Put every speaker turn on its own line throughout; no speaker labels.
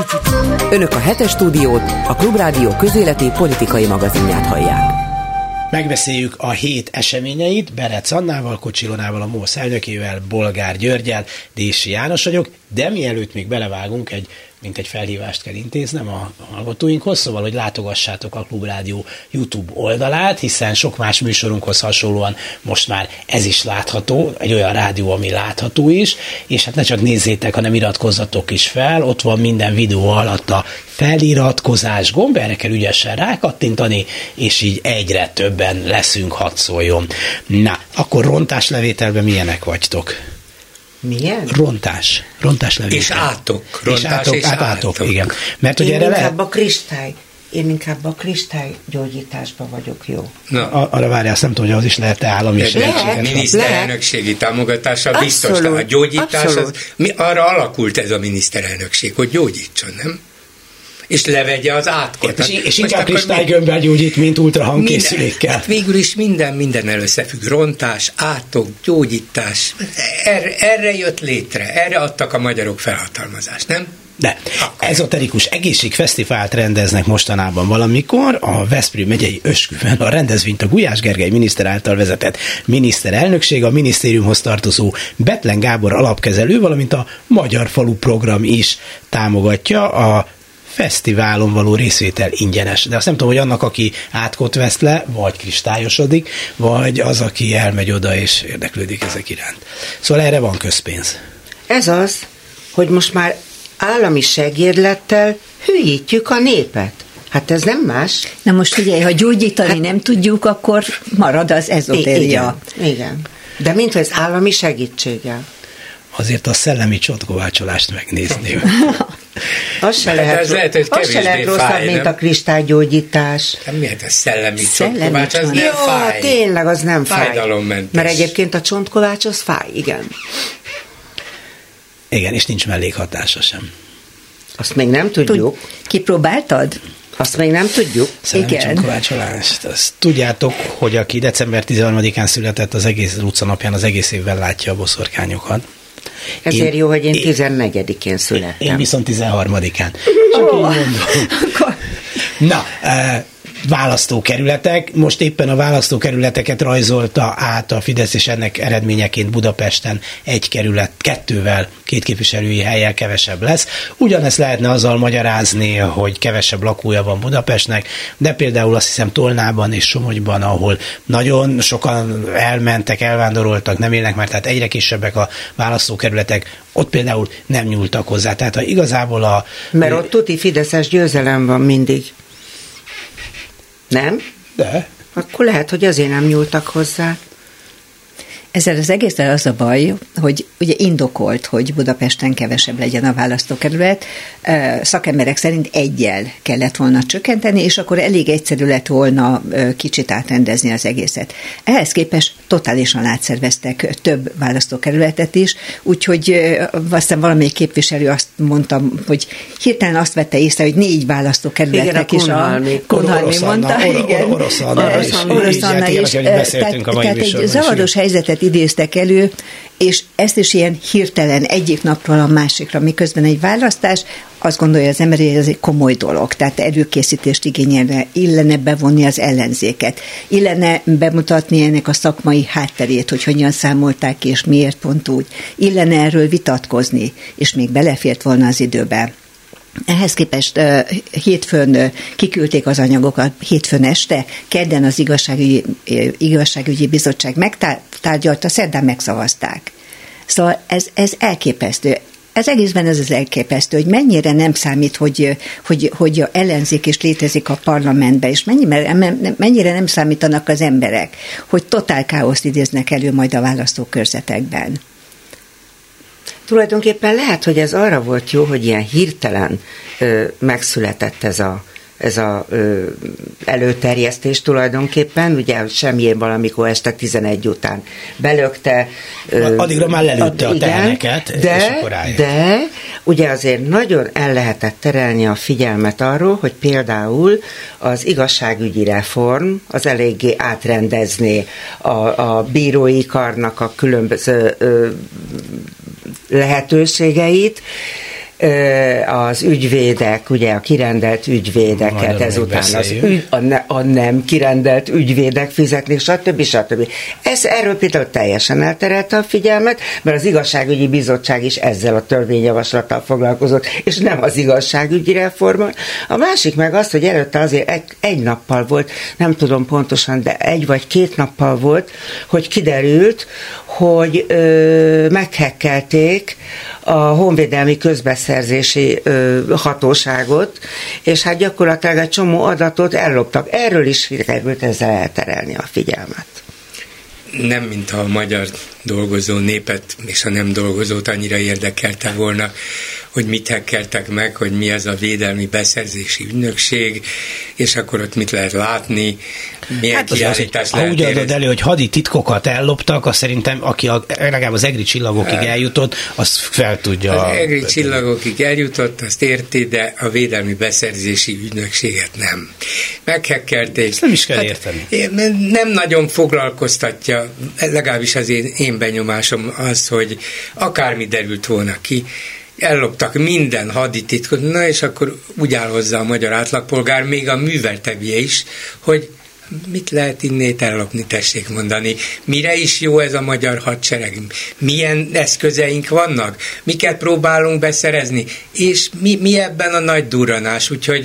Önök a Hetes Stúdiót, a Klubrádió közéleti politikai magazinját hallják.
Megbeszéljük a hét eseményeit Berec Annával, Kocsilonával, a MOLSZ elnökével, Bolgár Györgyel, Dési János vagyok, de mielőtt még belevágunk, egy felhívást kell intéznem a hallgatóinkhoz, szóval, hogy látogassátok a Klubrádió YouTube oldalát, hiszen sok más műsorunkhoz hasonlóan most már ez is látható, egy olyan rádió, ami látható is, és hát ne csak nézzétek, hanem iratkozzatok is fel, ott van minden videó alatt a feliratkozás gomb, erre kell ügyesen rákattintani, és így egyre többen leszünk, hadd szóljon. Na, akkor rontáslevételben milyenek vagytok?
Milyen?
Rontáslevétel.
És átok.
Átok, igen. Mert
Én
ugye erre
Én inkább a kristálygyógyításban vagyok jó.
Arra várjál, azt nem tudom, hogy az is lehet állami segítséget.
Miniszterelnökségi támogatása biztos. A gyógyítás, arra alakult ez a miniszterelnökség, hogy gyógyítson, nem? És levegye az átkot.
És inkább kristálygömbbel gyógyít, mint ultrahangkészülékkel.
Hát végül is mindennel összefügg. Rontás, átok, gyógyítás. Erre jött létre. Erre adtak a magyarok felhatalmazást, nem?
De ezoterikus egészségfesztivált rendeznek mostanában valamikor a Veszprém megyei Ösküvön. A rendezvényt a Gulyás Gergely miniszter által vezetett miniszterelnökség, a minisztériumhoz tartozó Bethlen Gábor alapkezelő, valamint a Magyar Falu program is támogatja. A fesztiválon való részvétel ingyenes. De azt nem tudom, hogy annak, aki átkot vesz le, vagy kristályosodik, vagy az, aki elmegy oda és érdeklődik ezek iránt. Szóval erre van közpénz.
Ez az, hogy most már állami segédlettel hülyítjük a népet. Hát ez nem más.
Na most figyelj, ha gyógyítani nem tudjuk, akkor marad az ezotéria.
Igen. De mint az állami segítséggel.
Azért a szellemi csontkovácsolást megnézném.
Az se lehet rosszabb, mint a kristálygyógyítás.
Nem miért a szellemi csontkovács, az nem fáj.
Tényleg, az nem fáj.
Fájdalommentes.
Mert egyébként a csontkovács az fáj, igen.
Igen, és nincs mellékhatása sem.
Azt még nem tudjuk.
Kipróbáltad?
Azt még nem tudjuk.
Szellemi csontkovácsolást. Azt tudjátok, hogy aki december 13-án született, az egész utca napján az egész évvel látja a boszorkányokat.
Ezért jó, hogy én 14-én születtem.
Én viszont 13-án. Csak így mondom. Na, választókerületek. Most éppen a választókerületeket rajzolta át a Fidesz, és ennek eredményeként Budapesten kettővel, 2 képviselői hellyel kevesebb lesz. Ugyanezt lehetne azzal magyarázni, hogy kevesebb lakója van Budapestnek, de például azt hiszem Tolnában és Somogyban, ahol nagyon sokan elvándoroltak, nem élnek már, tehát egyre kisebbek a választókerületek, ott például nem nyúltak hozzá. Tehát ha igazából
mert ott tuti fideszes győzelem van mindig. Nem?
De.
Akkor lehet, hogy azért nem nyúltak hozzá.
Ezzel az egészen az a baj, hogy ugye indokolt, hogy Budapesten kevesebb legyen a választókerület. Szakemberek szerint 1-jel kellett volna csökkenteni, és akkor elég egyszerű lett volna kicsit átrendezni az egészet. Ehhez képest totálisan átszerveztek több választókerületet is, úgyhogy aztán valamelyik képviselő azt mondta, hogy hirtelen azt vette észre, hogy 4 választókerületnek is Kunhalmi mondta.
Orosz Anna is. Tehát
egy zavaros helyzetet idéztek elő, és ezt is ilyen hirtelen egyik napról a másikra, miközben egy választás, azt gondolja az ember, hogy ez egy komoly dolog, tehát előkészítést igényelne, illene bevonni az ellenzéket, illene bemutatni ennek a szakmai hátterét, hogy hogyan számolták ki, és miért pont úgy, illene erről vitatkozni, és még belefért volna az időbe. Ehhez képest hétfőn kiküldték az anyagokat, hétfőn este, kedden az igazságügyi bizottság megtárgyalta, szerdán megszavazták. Szóval ez elképesztő. Ez egészben ez az elképesztő, hogy mennyire nem számít, hogy ellenzék is létezik a parlamentben, és mennyire nem számítanak az emberek, hogy totál káoszt idéznek elő majd a választókörzetekben.
Tulajdonképpen lehet, hogy ez arra volt jó, hogy ilyen hirtelen megszületett ez a előterjesztés tulajdonképpen, ugye semmiért valamikor este 11 után belökte.
Addigra már lelőtte a teheneket, és akkor rájött. De
ugye azért nagyon el lehetett terelni a figyelmet arról, hogy például az igazságügyi reform az eléggé átrendezné a bírói karnak a különböző lehetőségeit, az ügyvédek, ugye a kirendelt ügyvédeket,
majd
ezután a nem kirendelt ügyvédek fizetni, stb. Erről például teljesen elterelte a figyelmet, mert az igazságügyi bizottság is ezzel a törvényjavaslattal foglalkozott, és nem az igazságügyi reformmal. A másik meg az, hogy előtte azért egy nappal volt, nem tudom pontosan, de 1 vagy 2 nappal volt, hogy kiderült, hogy meghekkelték a honvédelmi közbeszerzési hatóságot, és hát gyakorlatilag egy csomó adatot elloptak. Erről is sikerült ezzel elterelni a figyelmet.
Nem mintha a magyar dolgozó népet és a nem dolgozót annyira érdekelte volna, hogy mit hekkeltek meg, hogy mi ez a védelmi beszerzési ügynökség, és akkor ott mit lehet látni, milyen kiállítás lehet.
Ha úgy adod elő, hogy hadi titkokat elloptak, azt szerintem, aki legalább az egri csillagokig eljutott, azt fel tudja.
Az egri csillagokig eljutott, azt érti, de a védelmi beszerzési ügynökséget nem. Meghekkelték.
Ezt nem is kell érteni.
Nem nagyon foglalkoztatja, legalábbis az én benyomásom az, hogy akármi derült volna ki, elloptak minden hadititkot, na és akkor úgy áll hozzá a magyar átlagpolgár, még a műveltebbje is, hogy mit lehet innét ellopni, tessék mondani. Mire is jó ez a magyar hadsereg? Milyen eszközeink vannak? Miket próbálunk beszerezni? És mi ebben a nagy durranás? Úgyhogy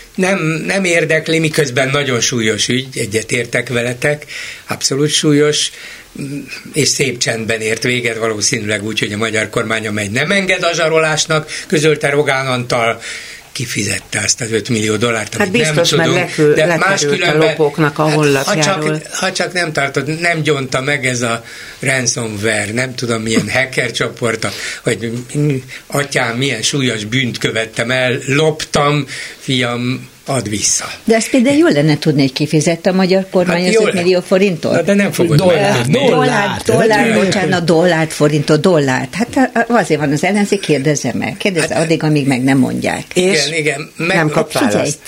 nem érdekli, miközben nagyon súlyos ügy, egyetértek veletek, abszolút súlyos, és szép csendben ért véget, valószínűleg úgy, hogy a magyar kormány, amely nem enged a zsarolásnak, közölte Rogán Antal, kifizette azt az $5 millió, amit
hát biztos,
nem tudunk.
De máskülönben a lopóknak a honlapjáról.
Ha csak nem tartod, nem gyonta meg ez a ransomware, nem tudom milyen hacker csoport, hogy atyám milyen súlyos bűnt követtem el, loptam, fiam, add vissza.
De ezt például jól lenne tudni, hogy kifizette a magyar kormány az 5 millió forintot.
De nem fogod
dollárt, forintot. Hát azért van az ellenzék, kérdezze meg. Kérdezze addig, amíg meg nem mondják.
Igen.
Nem kap választ.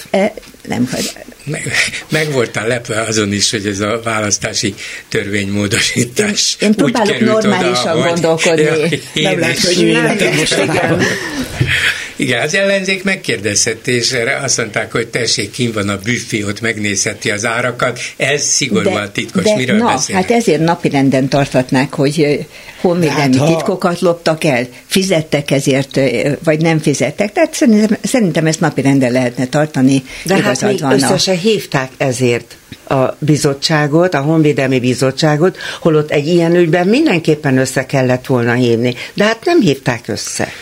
Meg voltál lepve azon is, hogy ez a választási törvénymódosítás
én próbálok normálisan gondolkodni.
Nem lehet könnyű életem mostanában.
Igen, az ellenzék megkérdezhette, és erre azt mondták, hogy tessék, kint van a büfé, ott megnézheti az árakat, ez szigorúan titkos, miről beszélnek?
Hát ezért napirenden tartatnák, hogy honvédelmi titkokat loptak el, fizettek ezért, vagy nem fizettek, tehát szerintem ezt napirenden lehetne tartani.
De hát még összesen hívták ezért a bizottságot, a Honvédelmi Bizottságot, holott egy ilyen ügyben mindenképpen össze kellett volna hívni, de hát nem hívták össze.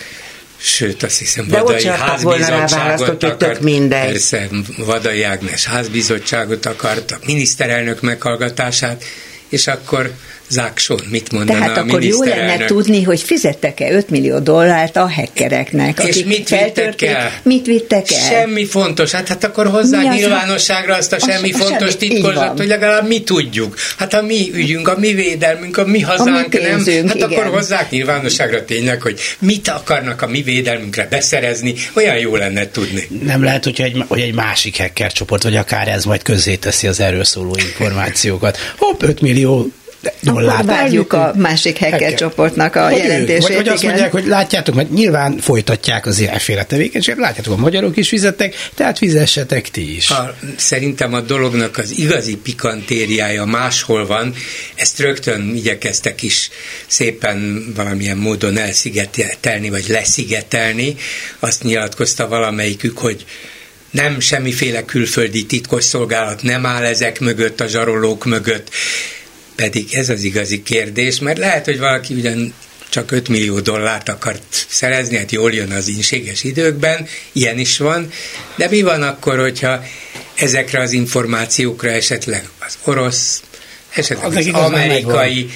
Sőt, azt hiszem, Vadai házbizottságot akart,
persze,
Vadai Ágnes házbizottságot akart, a miniszterelnök meghallgatását, és akkor Zákson mit mondana
tehát
a miniszterelnök?
Tehát akkor jó lenne tudni, hogy fizettek-e $5 millió a hackereknek.
És mit vittek el?
Mit vittek el?
Semmi fontos. Hát akkor hozzák nyilvánosságra azt a semmi fontos titkosat, hogy legalább mi tudjuk. Hát a mi ügyünk, a mi védelmünk, a mi hazánk,
a mi pénzünk,
nem? Hát
igen.
akkor hozzák nyilvánosságra tényleg, hogy mit akarnak a mi védelmünkre beszerezni, olyan jó lenne tudni.
Nem lehet, hogy egy másik hacker csoport, vagy akár ez majd közzéteszi az erről szóló információkat. Hopp, $5 millió.
Akkor várjuk a másik hacker csoportnak a jelentését.
Vagy azt mondják, hogy látjátok, mert nyilván folytatják az ilyenféle tevékenységet, látjátok, a magyarok is fizettek, tehát fizessetek ti is.
Szerintem a dolognak az igazi pikantériája máshol van, ezt rögtön igyekeztek is szépen valamilyen módon elszigetelni, vagy leszigetelni. Azt nyilatkozta valamelyikük, hogy nem semmiféle külföldi titkosszolgálat nem áll ezek mögött, a zsarolók mögött. Pedig ez az igazi kérdés, mert lehet, hogy valaki ugyan csak $5 millió akart szerezni, hát jól jön az ínséges időkben, ilyen is van, de mi van akkor, hogyha ezekre az információkra esetleg az orosz, esetleg az amerikai...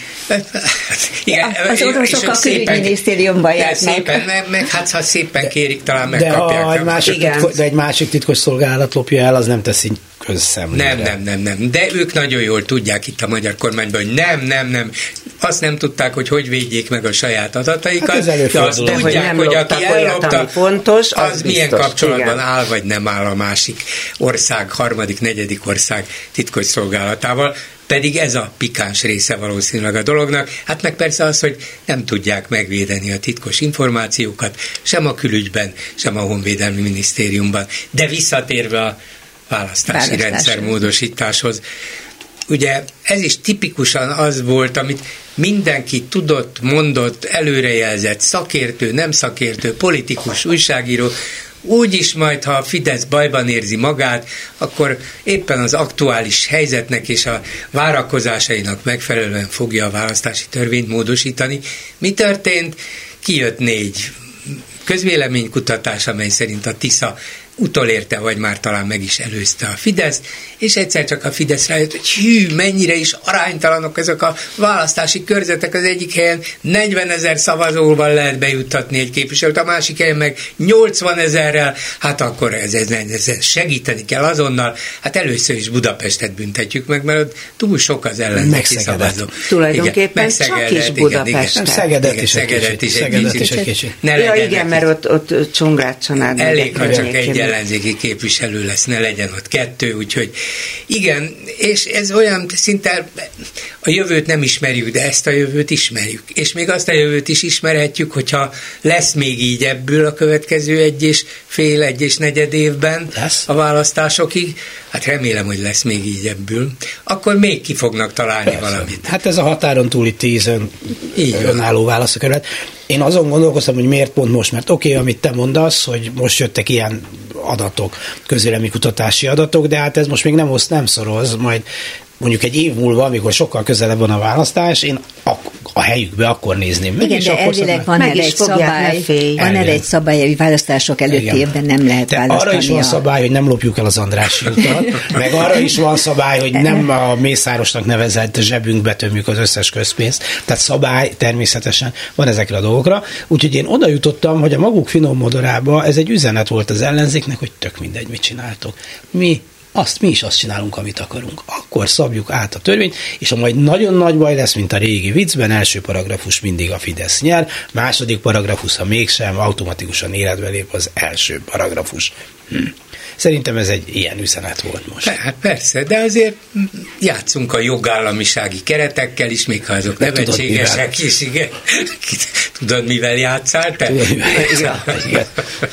Igen, az oroszok a külügyminisztériumban járnak.
Meg hát ha szépen kérik, talán megkapják.
De egy másik titkos szolgálat lopja el, az nem teszi közszemlére.
Nem. De ők nagyon jól tudják itt a magyar kormányban, hogy nem. Azt nem tudták, hogy védjék meg a saját adataikat,
Hát
de azt tudják, hogy aki ellopta, fontos, az milyen biztos, kapcsolatban áll, vagy nem áll a másik ország, harmadik, negyedik ország titkosszolgálatával. Pedig ez a pikáns része valószínűleg a dolognak. Hát meg persze az, hogy nem tudják megvédeni a titkos információkat, sem a külügyben, sem a Honvédelmi Minisztériumban. De visszatérve a választási rendszer módosításhoz, ugye ez is tipikusan az volt, amit mindenki tudott, mondott, előrejelzett, szakértő, nem szakértő, politikus, újságíró, úgyis majd, ha a Fidesz bajban érzi magát, akkor éppen az aktuális helyzetnek és a várakozásainak megfelelően fogja a választási törvényt módosítani. Mi történt? Kijött 4 közvéleménykutatás, amely szerint a Tisza utolérte, vagy már talán meg is előzte a Fideszt, és egyszer csak a Fidesz rájött, hogy mennyire is aránytalanok ezek a választási körzetek. Az egyik helyen 40 000 szavazóval lehet bejuttatni egy képviselőt, a másik helyen meg 80 000-rel, hát akkor ez segíteni kell azonnal. Hát először is Budapestet büntetjük meg, mert ott túl sok az ellenzéki szavazó.
Tulajdonképpen csak is Budapest.
Szegedet is egy kicsit.
Igen, mert ott Csongrád Csanád.
Elég, ha csak egy ellenzéki képviselő lesz, ne legyen ott 2, úgyhogy igen, és ez olyan szinte a jövőt nem ismerjük, de ezt a jövőt ismerjük. És még azt a jövőt is ismerhetjük, hogyha lesz még így ebből a következő 1,5-1,4 évben lesz a választásokig, hát remélem, hogy lesz még így ebből, akkor még ki fognak találni valamit.
Hát ez a határon túli 10 önálló választókerület. Én azon gondolkoztam, hogy miért pont most, mert oké, amit te mondasz, hogy most jöttek ilyen adatok, közvéleménykutatási adatok, de hát ez most még nem szoroz, majd mondjuk egy év múlva, amikor sokkal közelebb van a választás, én a helyükbe akkor nézném meg.
Igen, de elvileg van erre egy szabály, hogy választások előtti évben nem lehet választani.
Arra is van szabály, hogy nem lopjuk el az Andrássy utat, meg arra is van szabály, hogy nem a Mészárosnak nevezett zsebünkbe tömjük az összes közpénzt. Tehát szabály természetesen van ezekre a dolgokra. Úgyhogy én oda jutottam, hogy a maguk finom modorába ez egy üzenet volt az ellenzéknek, hogy tök mindegy, mit csináltok. Mi is azt csinálunk, amit akarunk. Akkor szabjuk át a törvényt, és ha majd nagyon nagy baj lesz, mint a régi viccben, első paragrafus mindig a Fidesz nyer, második paragrafus, ha mégsem, automatikusan életbe lép az első paragrafus. Szerintem ez egy ilyen üzenet volt most.
Hát persze, de azért játszunk a jogállamisági keretekkel is, még ha azok nevetségesek is, igen. Tudod, mivel játszál te?
Igen.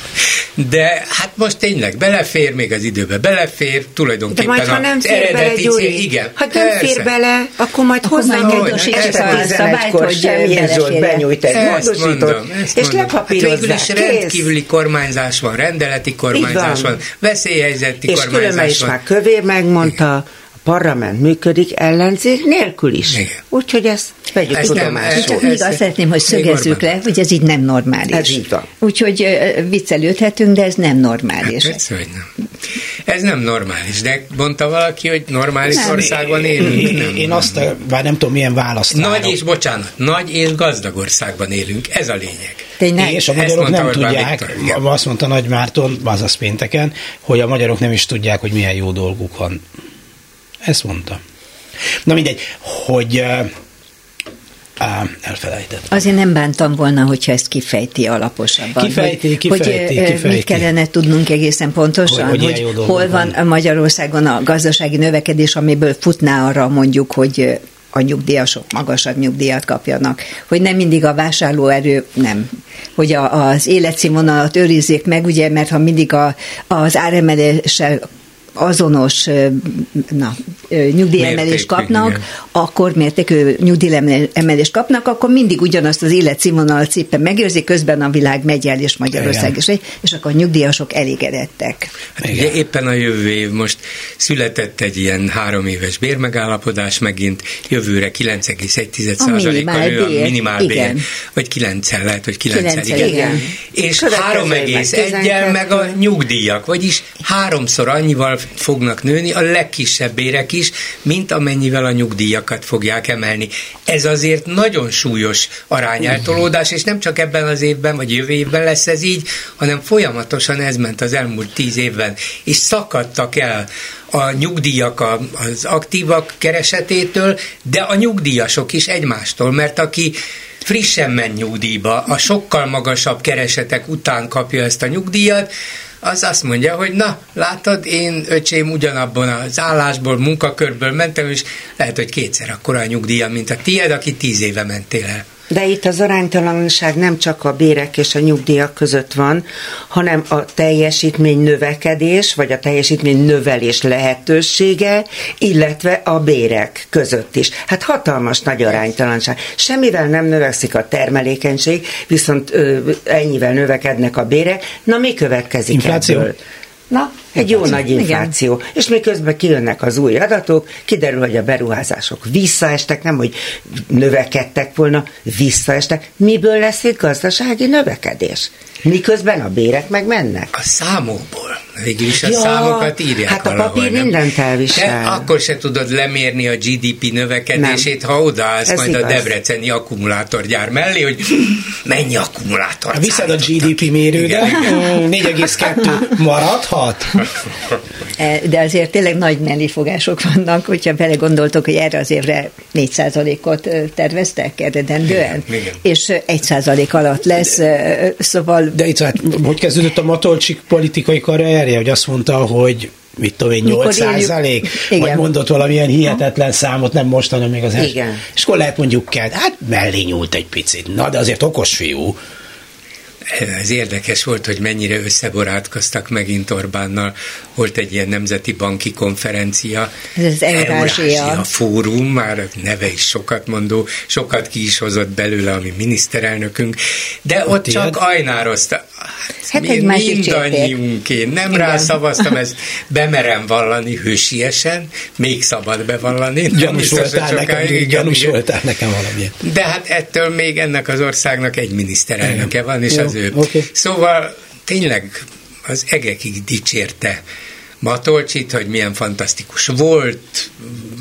De hát most tényleg belefér, még az időbe belefér, tulajdonképpen
de majd, ha nem fér bele, Gyuri,
igen.
Ha nem fér bele, akkor majd hozzánk egy este 11-kor semmilyen Zsolt benyújt egy módosítót, és lepapírozzák.
Végül is rendkívüli kormányzás van, rendeleti kormányzás van, veszélyhelyzeti kormányzás van. És különben is
már Kövér megmondta, a parlament működik ellenzék nélkül is. Igen. Úgyhogy ezt vegyük tudomásul.
Csak még azt szeretném, hogy szögezzük le, hogy ez így nem normális.
Ez így van.
Úgyhogy viccelődhetünk, de ez nem normális.
Hát persze, hogy nem. Ez nem normális, de mondta valaki, hogy normális országban élünk.
Én azt, bár nem tudom, milyen választálok.
Nagy és gazdag országban élünk, ez a lényeg.
Tényleg?
És a magyarok nem tudják, azt mondta Nagy Márton, azaz pénteken, hogy a magyarok nem is tudják, hogy milyen jó dolguk van. Ezt mondta. Na mindegy, hogy elfelejtett.
Azért nem bántam volna, hogyha ezt kifejti alaposabban.
Kifejti.
Mit kellene tudnunk egészen pontosan, hogy hol van Magyarországon a gazdasági növekedés, amiből futná arra mondjuk, hogy a nyugdíjasok magasabb nyugdíjat kapjanak, hogy nem mindig a vásárlóerő, nem, hogy az életszínvonalat őrizzék meg, ugye, mert ha mindig az áremeléssel azonos nyugdíjemelést kapnak, igen. Akkor mértékű nyugdíjemelést kapnak, akkor mindig ugyanazt az életszínvonalat szépen megőrzik, közben a világ megy el, és Magyarország is, és akkor a nyugdíjasok elégedettek.
Hát ugye éppen a jövő év most született egy ilyen 3 éves bérmegállapodás megint, jövőre 9,1%-kal nő a minimálbér, vagy 9-el lehet, hogy 9-el, igen. És 3,1-el meg a nyugdíjak, vagyis 3-szor annyival fognak nőni, a legkisebb bérek is, mint amennyivel a nyugdíjakat fogják emelni. Ez azért nagyon súlyos arányeltolódás, és nem csak ebben az évben, vagy jövő évben lesz ez így, hanem folyamatosan ez ment az elmúlt 10 évben, és szakadtak el a nyugdíjak az aktívak keresetétől, de a nyugdíjasok is egymástól, mert aki frissen ment nyugdíjba, a sokkal magasabb keresetek után kapja ezt a nyugdíjat, az azt mondja, hogy na, látod, én öcsém ugyanabban az állásból, munkakörből mentem, és lehet, hogy 2-szer akkora a nyugdíja, mint a tiéd, aki 10 éve mentél el.
De itt az aránytalanság nem csak a bérek és a nyugdíjak között van, hanem a teljesítmény növekedés, vagy a teljesítmény növelés lehetősége, illetve a bérek között is. Hát hatalmas nagy aránytalanság. Semmivel nem növekszik a termelékenység, viszont ennyivel növekednek a bérek. Na, mi következik
infláció?
ebből? Na, egy jó nagy infláció. Igen. És miközben kijönnek az új adatok, kiderül, hogy a beruházások visszaestek, nem, hogy növekedtek volna, visszaestek. Miből lesz itt gazdasági növekedés? Miközben a bérek meg mennek.
A számokból. Végülis a számokat írják
hát a papír mindent elvisel.
De akkor se tudod lemérni a GDP növekedését, nem. Ha odaállsz majd igaz. A debreceni akkumulátorgyár mellé, hogy mennyi akkumulátort
viszed a GDP mérőre, 4,2 maradhat?
De azért tényleg nagy mellifogások vannak, hogyha belegondoltok, hogy erre az évre 4%-ot terveztek eredendően, igen. És 1% alatt lesz, szóval...
De itt hát, hogy kezdődött a Matolcsik politikai karrierje, hogy azt mondta, hogy mit tudom én, 8%, vagy mondott valamilyen hihetetlen számot, nem most, hanem még az első.
Igen.
És akkor lehet mondjuk kell, hát mellé nyúlt egy picit. Na, de azért okos fiú.
Ez érdekes volt, hogy mennyire összeborátkoztak megint Orbánnal. Volt egy ilyen nemzeti banki konferencia.
Ez az Eurázsia
Fórum, már neve is sokat mondó, sokat ki is hozott belőle a mi miniszterelnökünk, de ott csak ajnározta. Hát mindannyiunk, én nem rá szavaztam, ezt bemerem vallani hősiesen, még szabad bevallani.
Gyanús voltál nekem valamilyen.
De hát ettől még ennek az országnak egy miniszterelnöke van, és az ő. Okay. Szóval tényleg az egekig dicsérte Matolcsit, hogy milyen fantasztikus volt,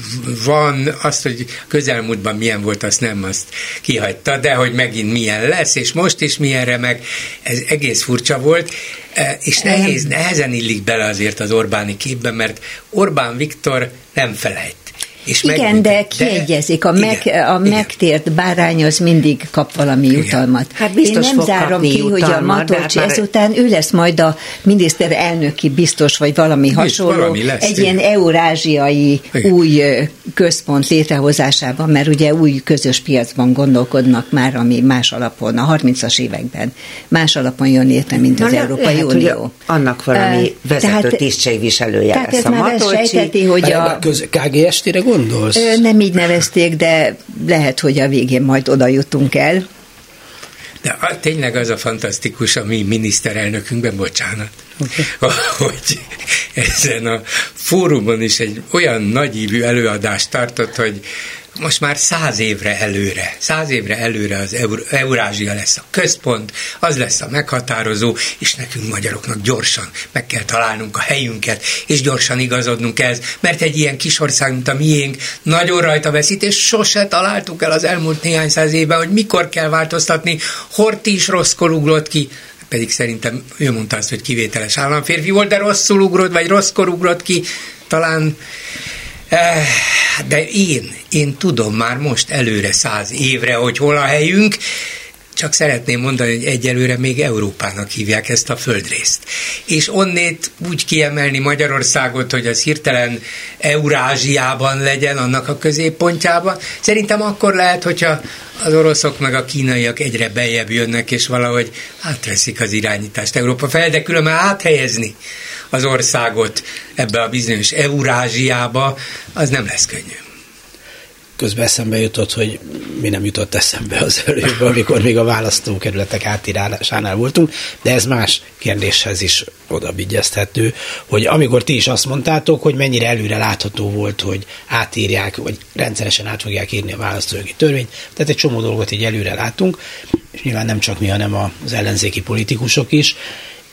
van, azt, hogy közelmúltban milyen volt, azt nem, azt kihagyta, de hogy megint milyen lesz, és most is milyen remeg, ez egész furcsa volt, és nehezen illik bele azért az Orbáni képben, mert Orbán Viktor nem felejt.
Igen, de kiegyezik. A megtért bárány az mindig kap valami jutalmat.
Hát biztos
én nem zárom ki, jutalmat, hogy a Matolcsi ezután ő lesz majd a miniszterelnöki biztos, vagy valami hasonló, valami lesz, egy ilyen eurázsiai új központ létrehozásában, mert ugye új közös piacban gondolkodnak már, ami más alapon, a 30-as években más alapon jön létre, mint az Európai Unió.
Annak valami vezető tisztségviselője lesz a Matolcsi.
Sejteti, hogy
a KGST-re gondolsz?
Nem így nevezték, de lehet, hogy a végén majd oda jutunk el.
De tényleg az a fantasztikus a mi miniszterelnökünkben, bocsánat, hogy ezen a fórumon is egy olyan nagyívű előadást tartott, hogy most már 100 évre előre az Eurázsia lesz a központ, az lesz a meghatározó, és nekünk magyaroknak gyorsan meg kell találnunk a helyünket, és gyorsan igazodnunk ehhez, mert egy ilyen kis ország, mint a miénk, nagyon rajta veszít, és sose találtuk el az elmúlt néhány száz évben, hogy mikor kell változtatni. Horthy is rosszkor ugrott ki, pedig szerintem ő mondta azt, hogy kivételes államférfi volt, de rosszul ugrott, vagy rosszkor ugrott ki, talán. De én tudom már most előre 100 évre, hogy hol a helyünk, csak szeretném mondani, hogy egyelőre még Európának hívják ezt a földrészt. És onnét úgy kiemelni Magyarországot, hogy az hirtelen Eurázsiában legyen, annak a középpontjában. Szerintem akkor lehet, hogyha az oroszok meg a kínaiak egyre beljebb jönnek, és valahogy átveszik az irányítást Európa fel, de különben áthelyezni az országot ebbe a bizonyos Eurázsiába, az nem lesz könnyű.
Közben eszembe jutott, hogy mi nem jutott eszembe az előbb, amikor még a választókerületek átírásánál voltunk, de ez más kérdéshez is odabigyezthető, hogy amikor ti is azt mondtátok, hogy mennyire előre látható volt, hogy átírják, vagy rendszeresen át fogják írni a választójogi törvényt, tehát egy csomó dolgot így előre látunk, és nyilván nem csak mi, hanem az ellenzéki politikusok is,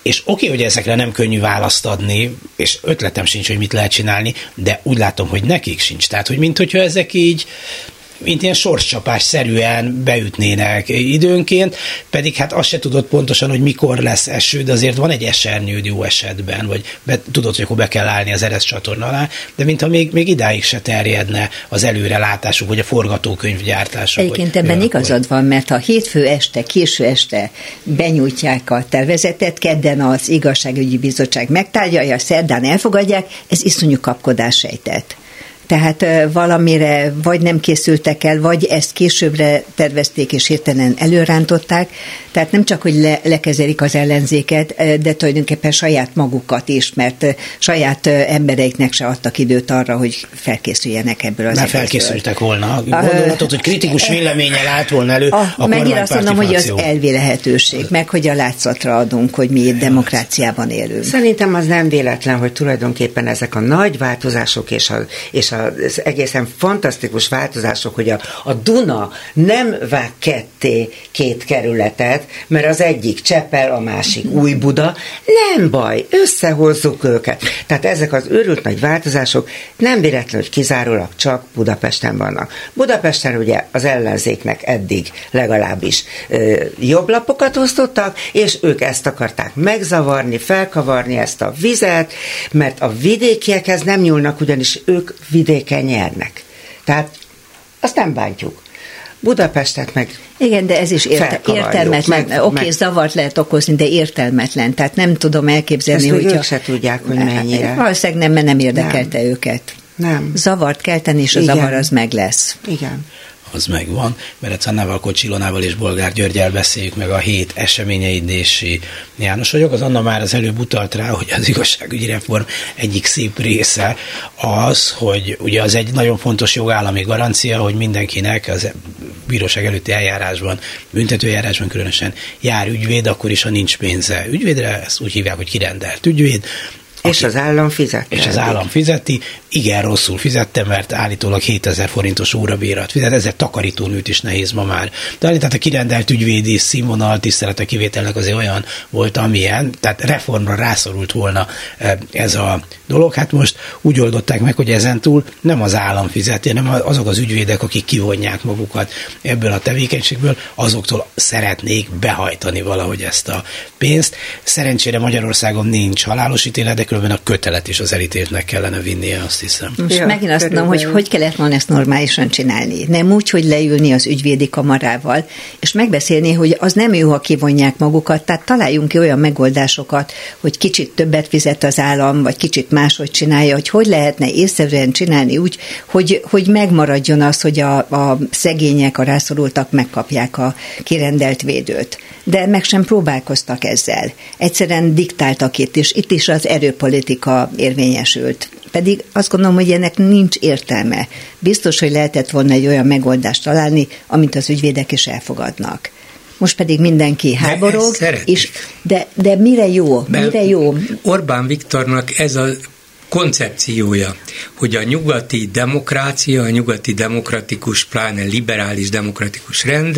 És oké, hogy ezekre nem könnyű választ adni, és ötletem sincs, hogy mit lehet csinálni, de úgy látom, hogy nekik sincs. Tehát, hogy minthogyha ezek így mint ilyen sorscsapás-szerűen beütnének időnként, pedig hát azt se tudod pontosan, hogy mikor lesz eső, de azért van egy esernyőd jó esetben, vagy tudod, hogy akkor be kell állni az Eresz csatorna alá, de mintha még idáig se terjedne az előrelátásuk, vagy a forgatókönyvgyártásuk.
Egyébként ebben igazad van, mert ha hétfő este, késő este benyújtják a tervezetet, kedden az igazságügyi bizottság megtárgyalja, szerdán elfogadják, ez iszonyú kapkodás sejtett. Tehát valamire vagy nem készültek el, vagy ezt későbbre tervezték és hirtelen előrántották. Tehát nem csak, hogy lekezelik az ellenzéket, de tulajdonképpen saját magukat is, mert saját embereiknek se adtak időt arra, hogy felkészüljenek ebből az egészből.
Felkészültek volna. Gondolatot, hogy kritikus véleménnyel állt volna elő a
megint azt mondom, hogy az
frakció.
elvi lehetőség, meg hogy a látszatra adunk, hogy mi itt demokráciában élünk.
Szerintem az nem véletlen, hogy tulajdonképpen ezek a nagy változások és az egészen fantasztikus változások, hogy a Duna nem vág ketté két kerületet, mert az egyik Csepel, a másik Újbuda, nem baj, összehozzuk őket. Tehát ezek az őrült nagy változások nem véletlen, hogy kizárólag csak Budapesten vannak. Budapesten ugye az ellenzéknek eddig legalábbis jobb lapokat osztottak, és ők ezt akarták megzavarni, felkavarni ezt a vizet, mert a vidékiekhez nem nyúlnak, ugyanis ők vidéken nyernek. Tehát azt nem bántjuk. Budapestet meg
igen, de ez is értelmetlen. Oké, zavart lehet okozni, de értelmetlen. Tehát nem tudom elképzelni, hogy
ők se tudják, hogy mennyire.
Valószínűleg nem, mert nem érdekelte őket.
Nem.
Zavart kell tenni, és a zavar az meg lesz.
Igen.
Az megvan. Berec Annával, Kocsis Ilonával és Bolgár Györggyel beszéljük meg a hét eseményeit, Dési János vagyok. Az Anna már az előbb utalt rá, hogy az igazságügyi reform egyik szép része az, hogy ugye az egy nagyon fontos jogállami garancia, hogy mindenkinek az bíróság előtti eljárásban, büntetőeljárásban különösen jár ügyvéd, akkor is, ha nincs pénze ügyvédre, ezt úgy hívják, hogy kirendelt ügyvéd.
És az állam fizette.
És az állam fizeti. Igen, rosszul fizette, mert állítólag 7000 forintos órabérat fizet. Ezzel takarítónőt is nehéz ma már. De tehát a kirendelt ügyvédi színvonal tisztelete kivételnek azért olyan volt, amilyen, tehát reformra rászorult volna ez a dolog. Hát most úgy oldották meg, hogy ezentúl nem az állam fizeti, hanem azok az ügyvédek, akik kivonják magukat ebből a tevékenységből, azoktól szeretnék behajtani valahogy ezt a pénzt. Szerencsére Magyarországon nincs halálos ítélet, de különben a kötelet is az elítéltnek kellene vinnie, azt hiszem.
Most megint azt mondom, hogy kellett volna ezt normálisan csinálni. Nem úgy, hogy leülni az ügyvédi kamarával, és megbeszélni, hogy az nem jó, ha kivonják magukat, tehát találjunk ki olyan megoldásokat, hogy kicsit többet fizet az állam, vagy kicsit máshogy csinálja, hogy lehetne észszerűen csinálni úgy, hogy megmaradjon az, hogy a szegények, a rászorultak megkapják a kirendelt védőt. De meg sem próbálkoztak ezzel. Egyszerűen diktáltak itt is az erőpolitika érvényesült. Pedig azt gondolom, hogy ennek nincs értelme. Biztos, hogy lehetett volna egy olyan megoldást találni, amit az ügyvédek is elfogadnak. Most pedig mindenki háborog, és de mire jó? Mire jó?
Orbán Viktornak ez a koncepciója, hogy a nyugati demokrácia, a nyugati demokratikus, pláne liberális demokratikus rend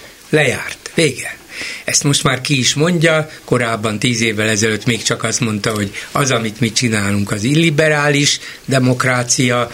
lejárt. Vége. Ezt most már ki is mondja, korábban 10 évvel ezelőtt még csak azt mondta, hogy az, amit mi csinálunk, az illiberális demokrácia,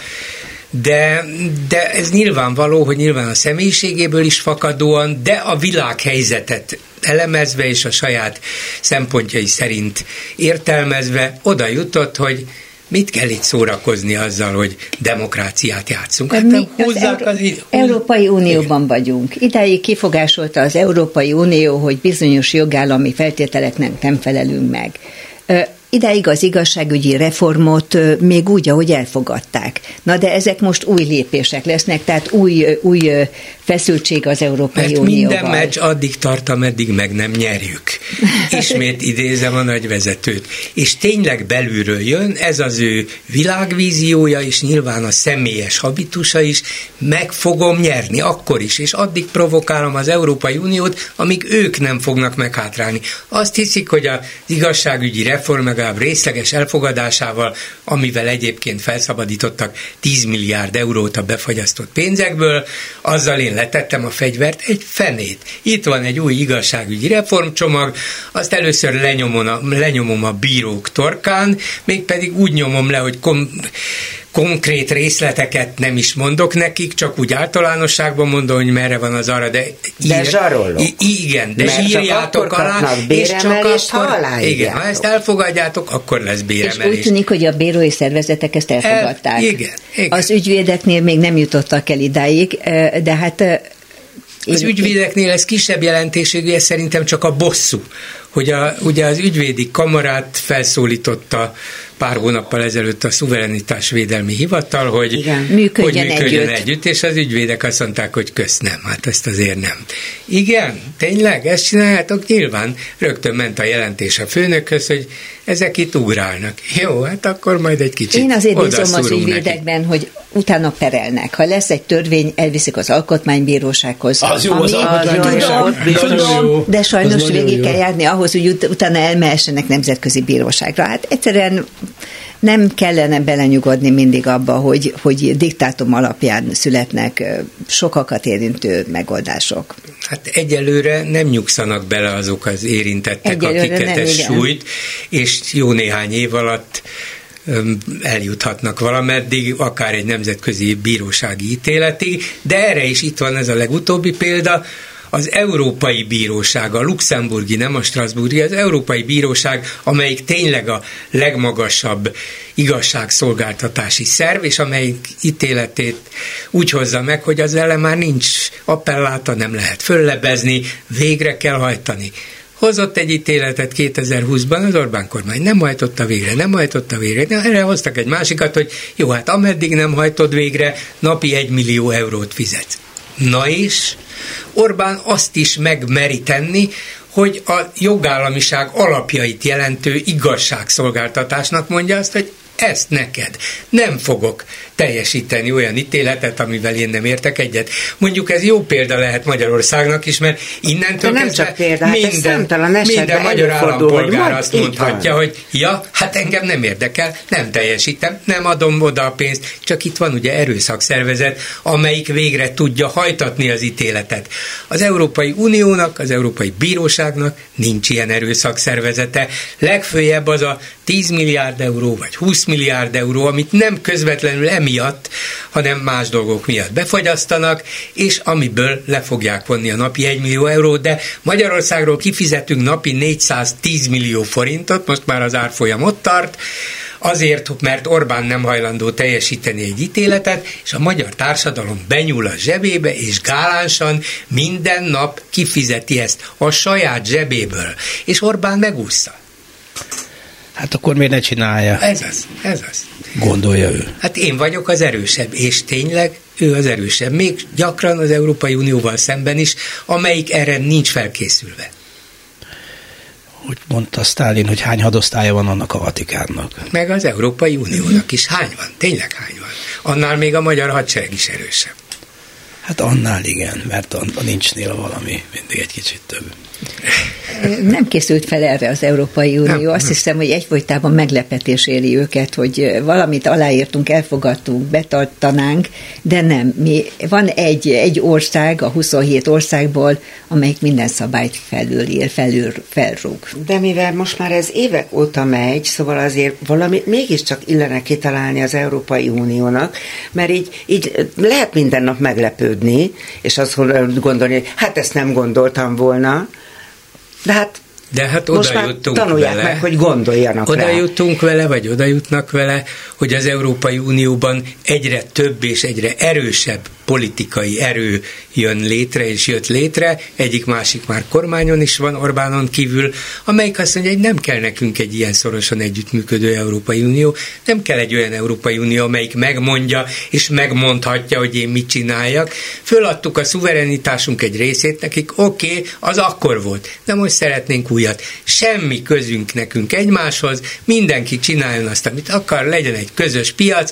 de ez nyilvánvaló, hogy nyilván a személyiségéből is fakadóan, de a világhelyzetet elemezve és a saját szempontjai szerint értelmezve oda jutott, hogy mit kell itt szórakozni azzal, hogy demokráciát játszunk? Hát
mi az Európai Unióban vagyunk. Idáig kifogásolta az Európai Unió, hogy bizonyos jogállami feltételeknek nem felelünk meg. Idáig az igazságügyi reformot még úgy, ahogy elfogadták. Na de ezek most új lépések lesznek, tehát új feszültség az Európai Unióval.
Minden meccs addig tart, ameddig meg nem nyerjük. Ismét idézem a nagyvezetőt. És tényleg belülről jön, ez az ő világvíziója, és nyilván a személyes habitusa is, meg fogom nyerni, akkor is, és addig provokálom az Európai Uniót, amíg ők nem fognak meghátrálni. Azt hiszik, hogy az igazságügyi reform, meg a legalább részleges elfogadásával, amivel egyébként felszabadítottak 10 milliárd eurót a befagyasztott pénzekből, azzal én letettem a fegyvert egy fenét. Itt van egy új igazságügyi reformcsomag, azt először lenyomom a bírók torkán, mégpedig úgy nyomom le, hogy konkrét részleteket nem is mondok nekik, csak úgy általánosságban mondom, hogy merre van az arra, de
zsarolok.
Igen, de zsírjátok alá, és csak akkor, igen, ha ezt elfogadjátok, akkor lesz béremelés.
És úgy tűnik, hogy a bírói szervezetek ezt elfogadták.
Igen.
Az ügyvédeknél még nem jutottak el idáig, de hát...
Az ügyvédeknél ez kisebb jelentőségű, ez szerintem csak a bosszú, hogy ugye az ügyvédi kamarát felszólította pár hónappal ezelőtt a Szuverenitásvédelmi Hivatal, hogy működjön együtt, és az ügyvédek azt mondták, hogy nem, hát ezt azért nem. Igen, tényleg, ezt csináljátok? Nyilván rögtön ment a jelentés a főnökhöz, hogy ezek itt ugrálnak. Jó, hát akkor majd egy kicsit
én azért bízom az ügyvédekben, hogy utána perelnek. Ha lesz egy törvény, elviszik az alkotmánybírósághoz.
Az jó, az alkotmánybíróság.
De sajnos végig kell járni ahhoz, hogy utána elmehessenek nemzetközi bíróságra. Hát egyszerűen nem kellene belenyugodni mindig abba, hogy diktátum alapján születnek sokakat érintő megoldások.
Hát egyelőre nem nyugszanak bele azok az érintettek, akiket ez sújt, és jó néhány év alatt eljuthatnak valameddig, akár egy nemzetközi bírósági ítéletig, de erre is itt van ez a legutóbbi példa, az Európai Bíróság, a luxemburgi, nem a strasbourgi, az Európai Bíróság, amelyik tényleg a legmagasabb igazságszolgáltatási szerv, és amelyik ítéletét úgy hozza meg, hogy az ellen már nincs appelláta, nem lehet föllebezni, végre kell hajtani. Hozott egy ítéletet 2020-ban, az Orbán kormány nem hajtotta végre, de erre hoztak egy másikat, hogy jó, hát ameddig nem hajtod végre, napi 1 millió eurót fizetsz. Na és Orbán azt is megmeri tenni, hogy a jogállamiság alapjait jelentő igazságszolgáltatásnak mondja azt, hogy ezt neked nem fogok teljesíteni olyan ítéletet, amivel én nem értek egyet. Mondjuk ez jó példa lehet Magyarországnak is, mert innentől kezdve minden magyar állampolgár azt mondhatja, hogy ja, hát engem nem érdekel, nem teljesítem, nem adom oda a pénzt, csak itt van ugye erőszakszervezet, amelyik végre tudja hajtatni az ítéletet. Az Európai Uniónak, az Európai Bíróságnak nincs ilyen erőszakszervezete. Legfőjebb az a 10 milliárd euró, vagy 20 milliárd euró, amit nem közvetlenül emiatt, hanem más dolgok miatt befagyasztanak, és amiből le fogják vonni a napi 1 millió eurót, de Magyarországról kifizetünk napi 410 millió forintot, most már az árfolyam ott tart, azért, mert Orbán nem hajlandó teljesíteni egy ítéletet, és a magyar társadalom benyúl a zsebébe, és gálánsan minden nap kifizeti ezt a saját zsebéből, és Orbán megúszta.
Hát akkor miért ne csinálja?
Ez az.
Gondolja ő.
Hát én vagyok az erősebb, és tényleg ő az erősebb. Még gyakran az Európai Unióval szemben is, amelyik erre nincs felkészülve.
Úgy mondta Sztálin, hogy hány hadosztálya van annak a Vatikánnak.
Meg az Európai Uniónak is. Hány van? Tényleg hány van? Annál még a magyar hadsereg is erősebb.
Hát annál igen, mert a nincsnél valami mindig egy kicsit több.
Nem készült fel erre az Európai Unió. Azt hiszem, hogy egyfolytában meglepetés éri őket, hogy valamit aláírtunk, elfogadtunk, betartanánk, de nem. Van egy ország, a 27 országból, amelyik minden szabályt felrúg.
De mivel most már ez évek óta megy, szóval azért valamit mégiscsak illene kitalálni az Európai Uniónak, mert így lehet minden nap meglepődni, és azt gondolni, hogy hát ezt nem gondoltam volna, de hát
most már
tanulják vele, meg, hogy gondoljanak
oda jutunk vele, vagy oda jutnak vele, hogy az Európai Unióban egyre több és egyre erősebb politikai erő jön létre és jött létre, egyik-másik már kormányon is van Orbánon kívül, amelyik azt mondja, hogy nem kell nekünk egy ilyen szorosan együttműködő Európai Unió, nem kell egy olyan Európai Unió, amelyik megmondja és megmondhatja, hogy én mit csináljak. Föladtuk a szuverenitásunk egy részét nekik, oké, az akkor volt, de most szeretnénk újat. Semmi közünk nekünk egymáshoz, mindenki csináljon azt, amit akar, legyen egy közös piac,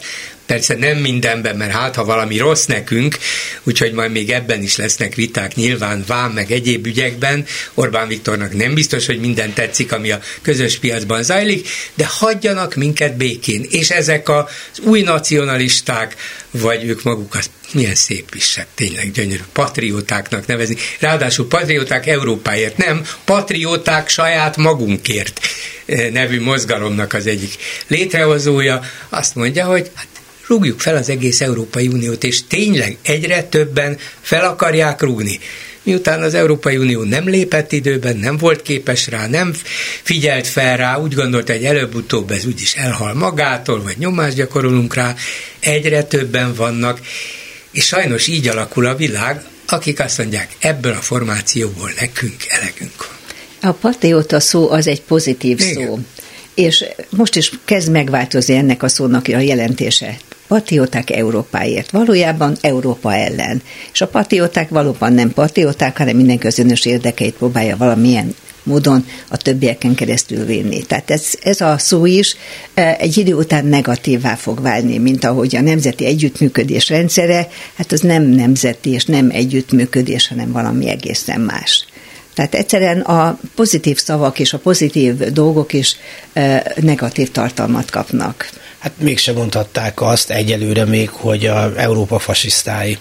persze nem mindenben, mert hát ha valami rossz nekünk, úgyhogy majd még ebben is lesznek viták nyilván vám meg egyéb ügyekben. Orbán Viktornak nem biztos, hogy minden tetszik, ami a közös piacban zajlik, de hagyjanak minket békén. És ezek az új nacionalisták, vagy ők maguk, az milyen szép is, tényleg gyönyörű, patriótáknak nevezni. Ráadásul patrióták Európáért, nem, patrióták saját magunkért nevű mozgalomnak az egyik létrehozója azt mondja, hogy hát rúgjuk fel az egész Európai Uniót, és tényleg egyre többen fel akarják rúgni. Miután az Európai Unió nem lépett időben, nem volt képes rá, nem figyelt fel rá, úgy gondolta, hogy előbb-utóbb ez úgyis elhal magától, vagy nyomást gyakorolunk rá, egyre többen vannak, és sajnos így alakul a világ, akik azt mondják, ebből a formációból nekünk elegünk van.
A patrióta szó az egy pozitív szó, és most is kezd megváltozni ennek a szónak a jelentése. Patrióták Európáért, valójában Európa ellen. És a patrióták valóban nem patrióták, hanem minden közönös érdekeit próbálja valamilyen módon a többieken keresztül vinni. Tehát ez a szó is egy idő után negatívvá fog válni, mint ahogy a nemzeti együttműködés rendszere, hát az nem nemzeti és nem együttműködés, hanem valami egészen más. Tehát egyszerűen a pozitív szavak és a pozitív dolgok is negatív tartalmat kapnak.
Hát mégsem mondhatták azt egyelőre még, hogy a Európa fasisztái.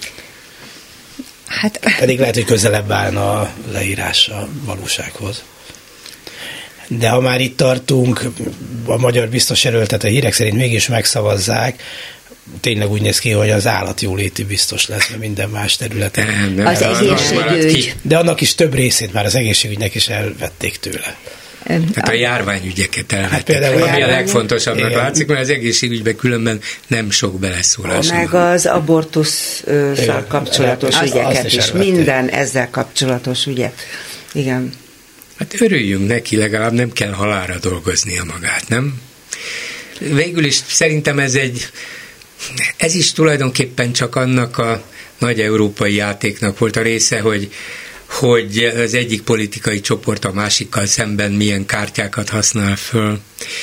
Hát, pedig lehet, hogy közelebb állna a leírás a valósághoz. De ha már itt tartunk, a magyar biztos jelöltet a hírek szerint mégis megszavazzák, tényleg úgy néz ki, hogy az állatjóléti biztos lesz, mert minden más területen.
Az egészségügy.
De annak is több részét már az egészségügynek is elvették tőle.
Tehát a járványügyeket elvették. Hát ami a legfontosabbnak látszik, mert az egészségügyben különben nem sok beleszólás.
Meg az abortusszal kapcsolatos ügyeket is. Minden ezzel kapcsolatos ügyet. Igen.
Hát örüljünk neki, legalább nem kell halálra dolgoznia magát, nem? Végül is szerintem ez is tulajdonképpen csak annak a nagy európai játéknak volt a része, hogy az egyik politikai csoport a másikkal szemben milyen kártyákat használ föl,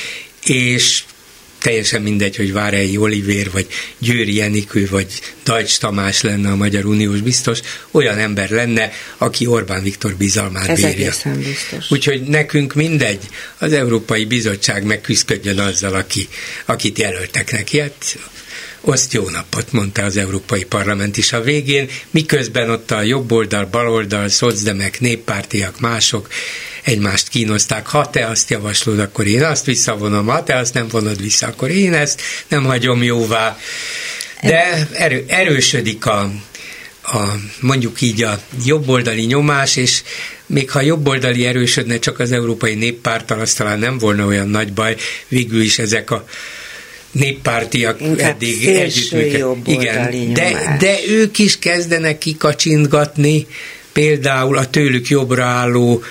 és teljesen mindegy, hogy Várhelyi Olivér, vagy Győri Enikő, vagy Deutsch Tamás lenne a Magyar Uniós biztos, olyan ember lenne, aki Orbán Viktor bizalmát bírja. Ez
egészen biztos.
Úgyhogy nekünk mindegy, az Európai Bizottság megküzdjön azzal, akit jelöltek neki. Hát, azt jó napot, mondta az Európai Parlament is a végén, miközben ott a jobboldal, baloldal, szocdemek, néppártiak, mások egymást kínozták. Ha te azt javaslod, akkor én azt visszavonom, ha te azt nem vonod vissza, akkor én ezt nem hagyom jóvá. De erősödik a mondjuk így a jobboldali nyomás, és még ha jobboldali erősödne csak az Európai Néppárttal, az talán nem volna olyan nagy baj, végül is ezek a néppártiak eddig együttműködnek. Igen, de ők is kezdenek kikacsintgatni, például a tőlük jobbra álló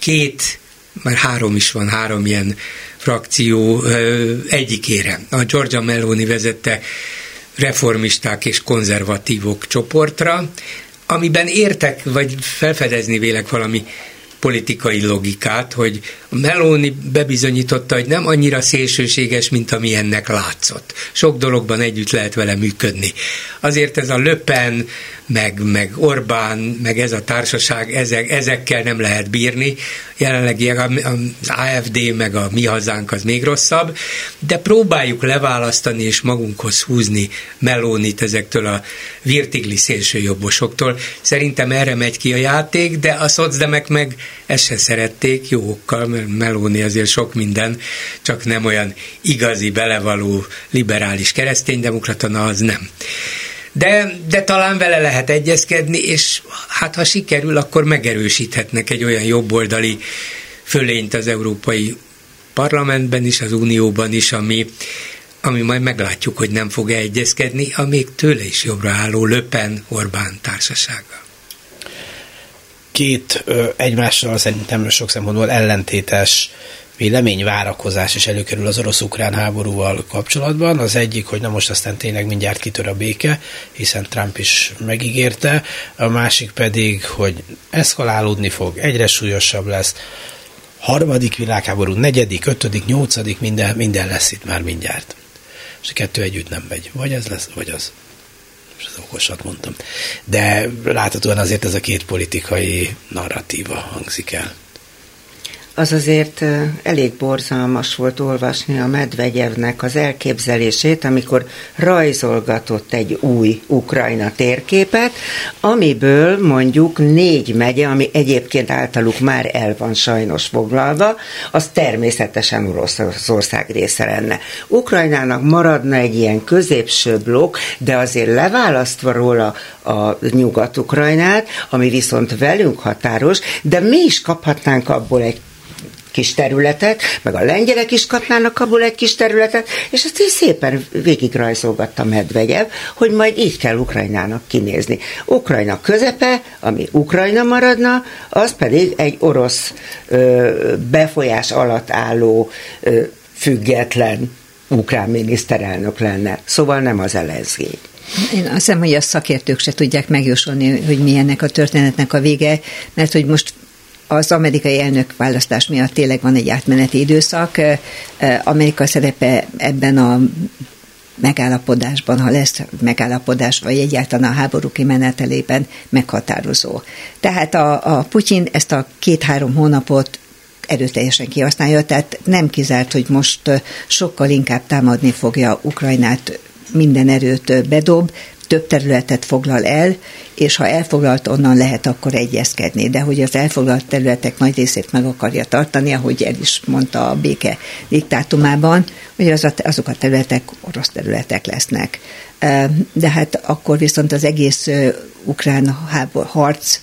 már három ilyen frakció egyikére. A Giorgia Meloni vezette reformisták és konzervatívok csoportra, amiben értek, vagy felfedezni vélek valami politikai logikát, hogy a Meloni bebizonyította, hogy nem annyira szélsőséges, mint ami ennek látszott. Sok dologban együtt lehet vele működni. Azért ez a Le Pen, meg Orbán, meg ez a társaság, ezekkel nem lehet bírni. Jelenleg az AfD, meg a Mi Hazánk az még rosszabb, de próbáljuk leválasztani és magunkhoz húzni Melonit ezektől a virtigli szélsőjobbosoktól. Szerintem erre megy ki a játék, de a szocdemek meg ezt se szerették, jó okkal, mert Meloni azért sok minden, csak nem olyan igazi, belevaló, liberális kereszténydemokrata, na az nem. De talán vele lehet egyezkedni, és hát ha sikerül, akkor megerősíthetnek egy olyan jobboldali fölényt az Európai Parlamentben is, az Unióban is, ami majd meglátjuk, hogy nem fog egyezkedni a még tőle is jobbra álló Le Pen Orbán társasága.
Két egymással szerintem sok szempontból ellentétes vélemény, várakozás is előkerül az orosz-ukrán háborúval kapcsolatban. Az egyik, hogy na most aztán tényleg mindjárt kitör a béke, hiszen Trump is megígérte, a másik pedig, hogy eszkalálódni fog, egyre súlyosabb lesz, 3. világháború, 4., 5., 8., minden lesz itt már mindjárt. és a kettő együtt nem megy. Vagy ez lesz, vagy az. És ez okosat mondtam. De láthatóan azért ez a két politikai narratíva hangzik el.
Az azért elég borzalmas volt olvasni a Medvegyevnek az elképzelését, amikor rajzolgatott egy új Ukrajna térképet, amiből mondjuk 4 megye, ami egyébként általuk már el van sajnos foglalva, az természetesen Oroszország része lenne. Ukrajnának maradna egy ilyen középső blokk, de azért leválasztva róla a Nyugat-Ukrajnát, ami viszont velünk határos, de mi is kaphatnánk abból egy kis területet, meg a lengyelek is kapnának abból egy kis területet, és ezt így szépen végigrajzolgatta Medvegyev, hogy majd így kell Ukrajnának kinézni. Ukrajna közepe, ami Ukrajna maradna, az pedig egy orosz befolyás alatt álló független ukrán miniszterelnök lenne. Szóval nem az Zelenszkij.
Én azt hiszem, hogy a szakértők se tudják megjósolni, hogy milyennek a történetnek a vége, mert hogy most az amerikai elnökválasztás miatt tényleg van egy átmeneti időszak. Amerika szerepe ebben a megállapodásban, ha lesz megállapodás, vagy egyáltalán a háború kimenetelében meghatározó. Tehát a Putyin ezt a 2-3 hónapot erőteljesen kihasználja, tehát nem kizárt, hogy most sokkal inkább támadni fogja Ukrajnát, minden erőt bedob, több területet foglal el, és ha elfoglalt, onnan lehet akkor egyezkedni. De hogy az elfoglalt területek nagy részét meg akarja tartani, ahogy el is mondta a béke diktátumában, hogy azok a területek orosz területek lesznek. De hát akkor viszont az egész ukrán harc,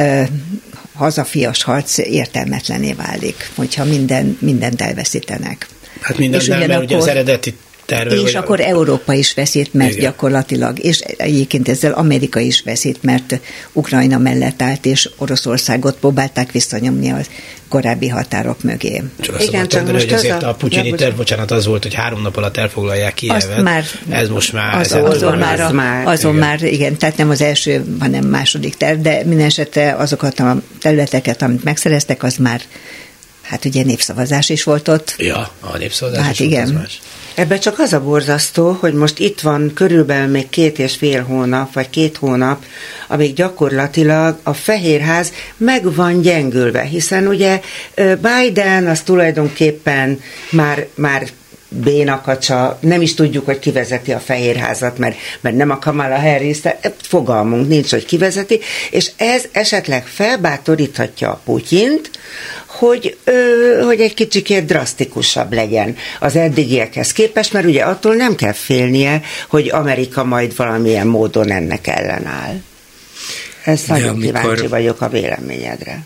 hazafias harc értelmetlené válik, hogyha mindent elveszítenek.
Hát minden nem, mert ugye az eredeti terve,
és akkor Európa is veszít, mert igen, gyakorlatilag, és egyébként ezzel Amerika is veszít, mert Ukrajna mellett állt, és Oroszországot próbálták visszanyomni a korábbi határok mögé.
Csak azt mondtam, hogy azért a putyini terv, bocsánat, az volt, hogy 3 nap alatt elfoglalják Kijevet. Ez most már...
Azon már, igen, tehát nem az első, hanem második terv, de minden esetre azokat a területeket, amit megszereztek, az már, hát ugye népszavazás is volt ott.
Ja, a népszavazás
hát
is
igen.
volt, az más.
Ebben csak az a borzasztó, hogy most itt van körülbelül még 2,5 hónap, vagy 2 hónap, amíg gyakorlatilag a Fehérház meg van gyengülve, hiszen ugye Biden az tulajdonképpen már bénakacsa, nem is tudjuk, hogy kivezeti a Fehérházat, mert nem a Kamala Harris, fogalmunk nincs, hogy kivezeti, és ez esetleg felbátoríthatja a Putyint, hogy egy kicsikét drasztikusabb legyen az eddigiekhez képest, mert ugye attól nem kell félnie, hogy Amerika majd valamilyen módon ennek ellenáll. Ez nagyon kíváncsi vagyok a véleményedre.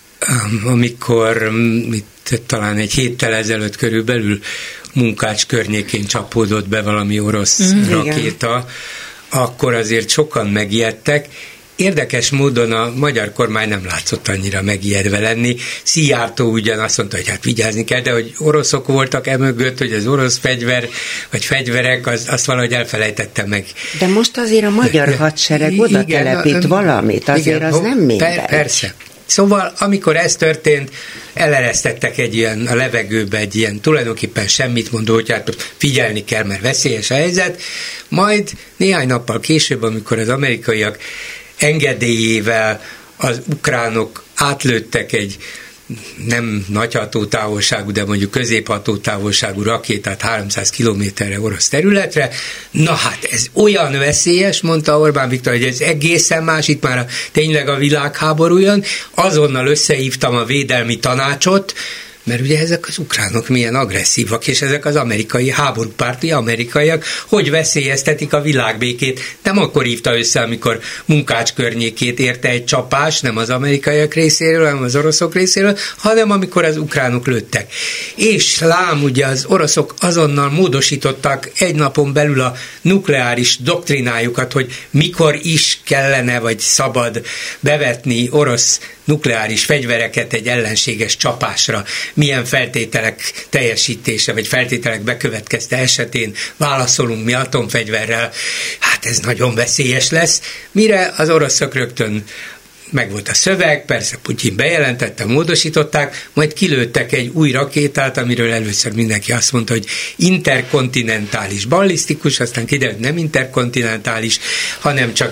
Amikor talán egy héttel ezelőtt körülbelül Munkács környékén csapódott be valami orosz rakéta, akkor azért sokan megijedtek. Érdekes módon a magyar kormány nem látszott annyira megijedve lenni. Szijjártó ugyan azt mondta, hogy hát vigyázni kell, de hogy oroszok voltak emögött, hogy az orosz fegyver, vagy fegyverek, azt valahogy elfelejtette meg.
De most azért a magyar hadsereg oda telepít valamit, azért igen, az nem mindegy.
Persze. Szóval, amikor ez történt, eleresztettek egy ilyen, a levegőbe egy ilyen tulajdonképpen semmit mondó, hogy hát figyelni kell, mert veszélyes a helyzet. Majd néhány nappal később, amikor az amerikaiak engedélyével az ukránok átlőttek egy nem nagy hatótávolságú, de mondjuk középhatótávolságú rakétát 300 kilométerre orosz területre. Na hát ez olyan veszélyes, mondta Orbán Viktor, hogy ez egészen más, itt már tényleg a világháború jön. Azonnal összehívtam a védelmi tanácsot, mert ugye ezek az ukránok milyen agresszívak, és ezek az amerikai háborúpárti amerikaiak, hogy veszélyeztetik a világbékét. Nem akkor hívta össze, amikor Munkács környékét érte egy csapás, nem az amerikaiak részéről, hanem az oroszok részéről, hanem amikor az ukránok lőttek. És lám, ugye az oroszok azonnal módosították egy napon belül a nukleáris doktrinájukat, hogy mikor is kellene, vagy szabad bevetni orosz nukleáris fegyvereket egy ellenséges csapásra, milyen feltételek teljesítése, vagy feltételek bekövetkezte esetén válaszolunk mi atomfegyverrel, hát ez nagyon veszélyes lesz, mire az oroszok rögtön meg volt a szöveg, persze Putyin bejelentette, módosították, majd kilőttek egy új rakétát, amiről először mindenki azt mondta, hogy interkontinentális ballisztikus, aztán kiderült, nem interkontinentális, hanem csak